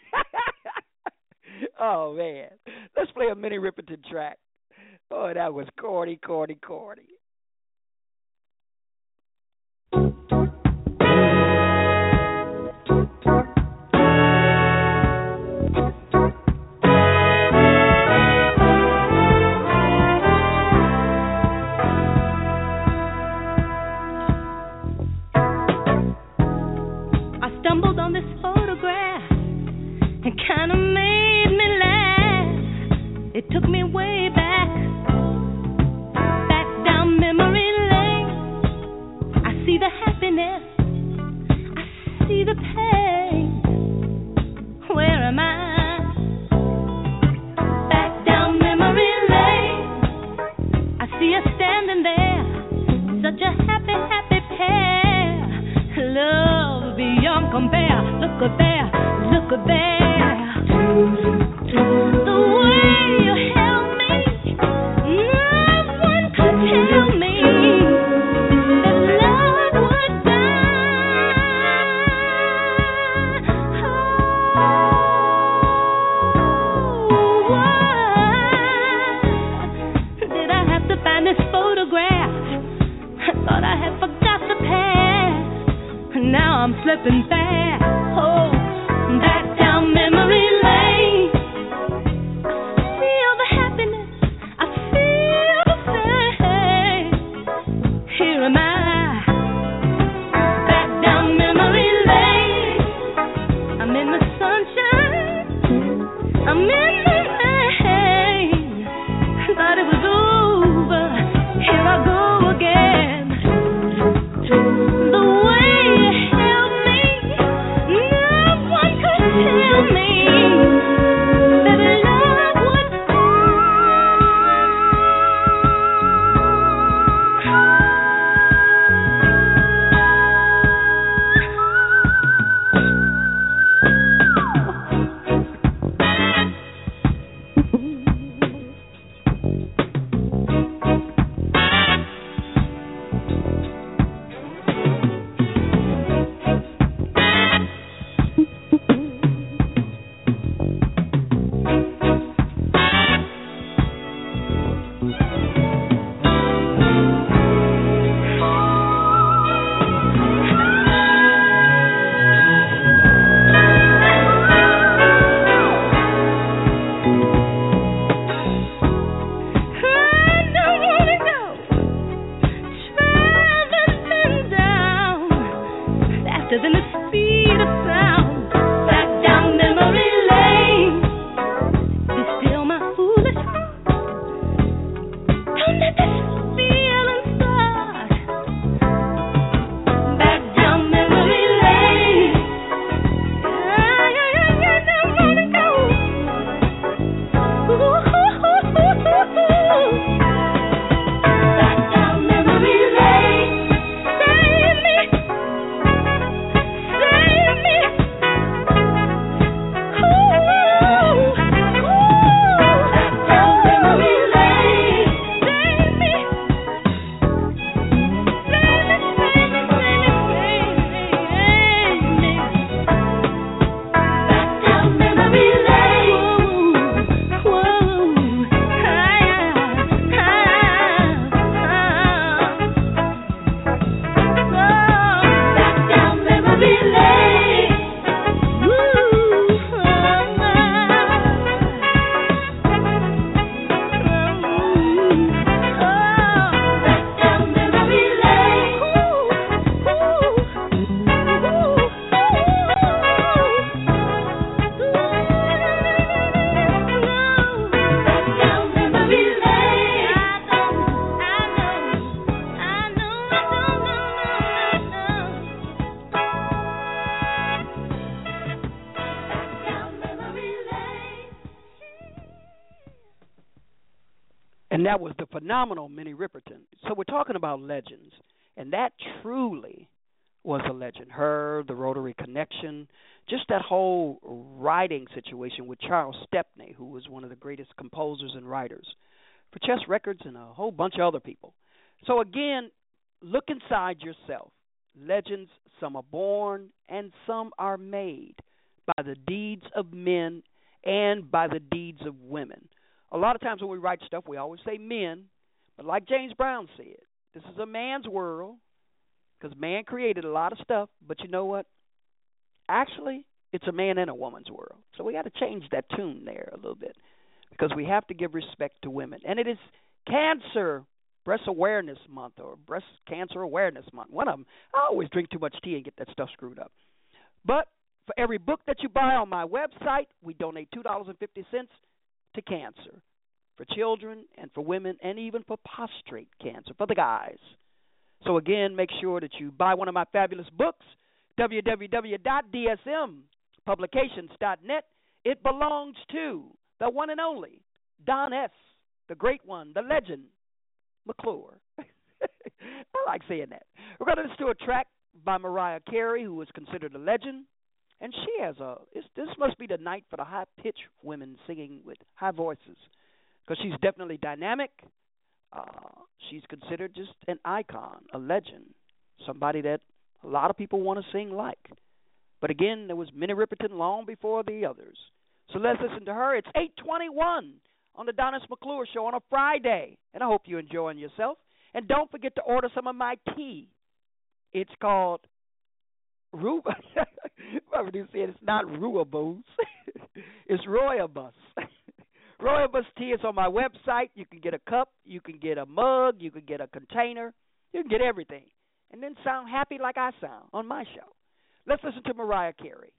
Oh, man. Let's play a Minnie Riperton track. Oh, that was corny, corny, corny. me way back down memory lane. I see the happiness, I see the pain. Where am I? Back down memory lane. I see us standing there, such a happy, happy pair. Love beyond compare. Look at there, look at there. The way you held me, no one could tell me that love would die. Oh, why did I have to find this photograph? I thought I had forgot the past. Now I'm slipping fast. Oh, back down memory lane. I feel the happiness, I feel the pain. Here am I, back down memory lane. I'm in the sunshine, I'm in the rain. Thought it was over, here I go again. The way you held me, no one could tell me that love would And that was the phenomenal Minnie Riperton. So we're talking about legends, and that truly was a legend. Her, the Rotary Connection, just that whole writing situation with Charles Stepney, who was one of the greatest composers and writers for Chess Records and a whole bunch of other people. So again, look inside yourself. Legends, some are born and some are made by the deeds of men and by the deeds of women. A lot of times when we write stuff, we always say men, but like James Brown said, this is a man's world because man created a lot of stuff, but you know what? Actually, it's a man and a woman's world. So we got to change that tune there a little bit because we have to give respect to women. And it is Cancer Breast Awareness Month or Breast Cancer Awareness Month. One of them. I always drink too much tea and get that stuff screwed up. But for every book that you buy on my website, we donate $2.50 to cancer. for children and for women and even for prostate cancer for the guys. So again, make sure that you buy one of my fabulous books, www.dsmpublications.net. It belongs to the one and only Don S., the great one, the legend, McClure. I like saying that. We're going to listen to a track by Mariah Carey, who is considered a legend. And she has this must be the night for the high-pitched women singing with high voices, because she's definitely dynamic. She's considered just an icon, a legend, somebody that a lot of people want to sing like. But again, there was Minnie Riperton long before the others. So let's listen to her. It's 8:21 on the Don S. McClure Show on a Friday, and I hope you're enjoying yourself. And don't forget to order some of my tea. It's called whoever do say it, it's not Rooibos. It's Rooibos. Rooibos tea is on my website. You can get a cup, you can get a mug, you can get a container, you can get everything, and then sound happy like I sound on my show. Let's listen to Mariah Carey.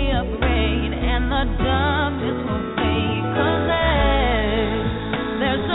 There's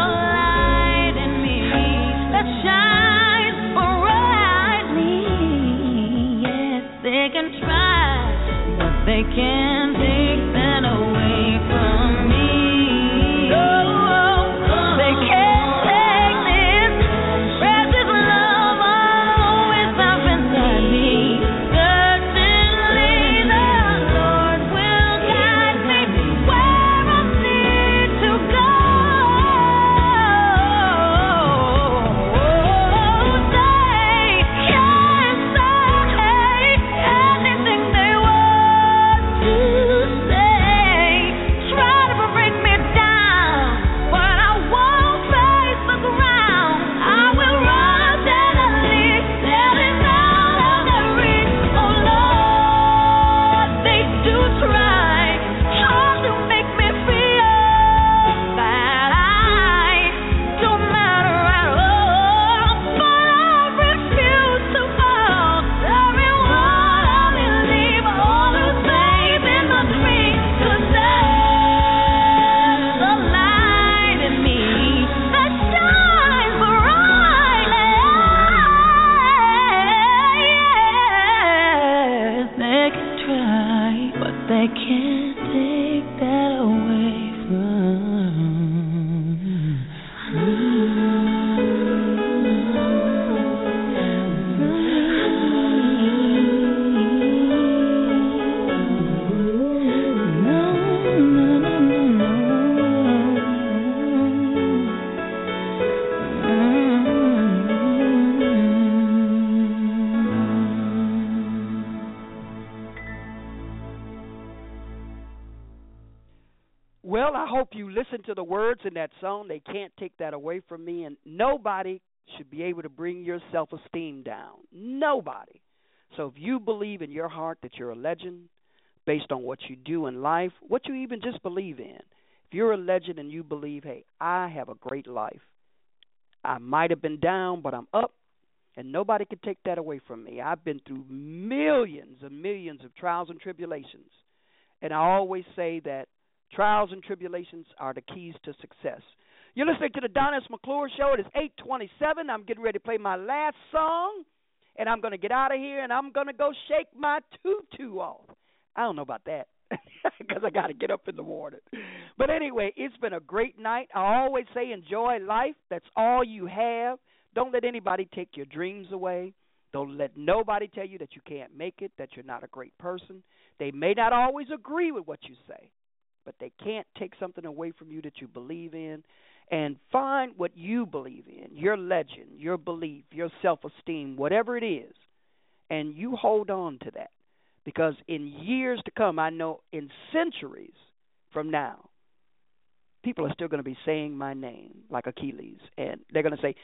you listen to the words in that song, they can't take that away from me, and nobody should be able to bring your self-esteem down. Nobody. So if you believe in your heart that you're a legend based on what you do in life, what you even just believe in, if you're a legend and you believe, hey, I have a great life, I might have been down, but I'm up, and nobody can take that away from me. I've been through millions and millions of trials and tribulations, and I always say that trials and tribulations are the keys to success. You're listening to the Don S. McClure Show. It is 8:27. I'm getting ready to play my last song, and I'm going to get out of here, and I'm going to go shake my tutu off. I don't know about that because I got to get up in the morning. But anyway, it's been a great night. I always say enjoy life. That's all you have. Don't let anybody take your dreams away. Don't let nobody tell you that you can't make it, that you're not a great person. They may not always agree with what you say, but they can't take something away from you that you believe in. And find what you believe in, your legend, your belief, your self-esteem, whatever it is, and you hold on to that. Because in years to come, I know in centuries from now, people are still going to be saying my name like Achilles, and they're going to say,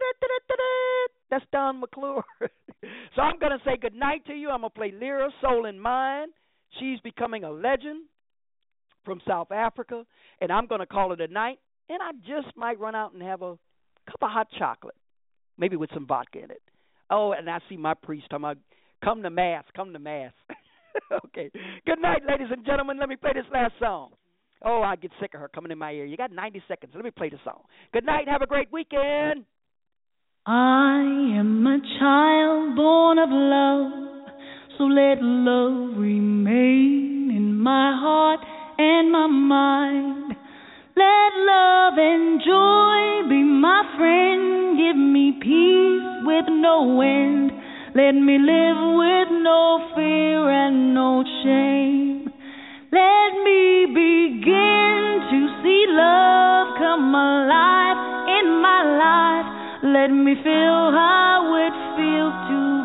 that's Don McClure. So I'm going to say good night to you. I'm going to play Lyra, Soul in Mind. She's becoming a legend from South Africa, and I'm going to call it a night. And I just might run out and have a cup of hot chocolate, maybe with some vodka in it. Oh, and I see my priest talking about, come to Mass, come to Mass. Okay. Good night, ladies and gentlemen. Let me play this last song. Oh, I get sick of her coming in my ear. You got 90 seconds. Let me play the song. Good night. Have a great weekend. I am a child born of love, so let love remain in my heart and my mind. Let love and joy be my friend. Give me peace with no end. Let me live with no fear and no shame. Let me begin to see love come alive in my life. Let me feel how it feels to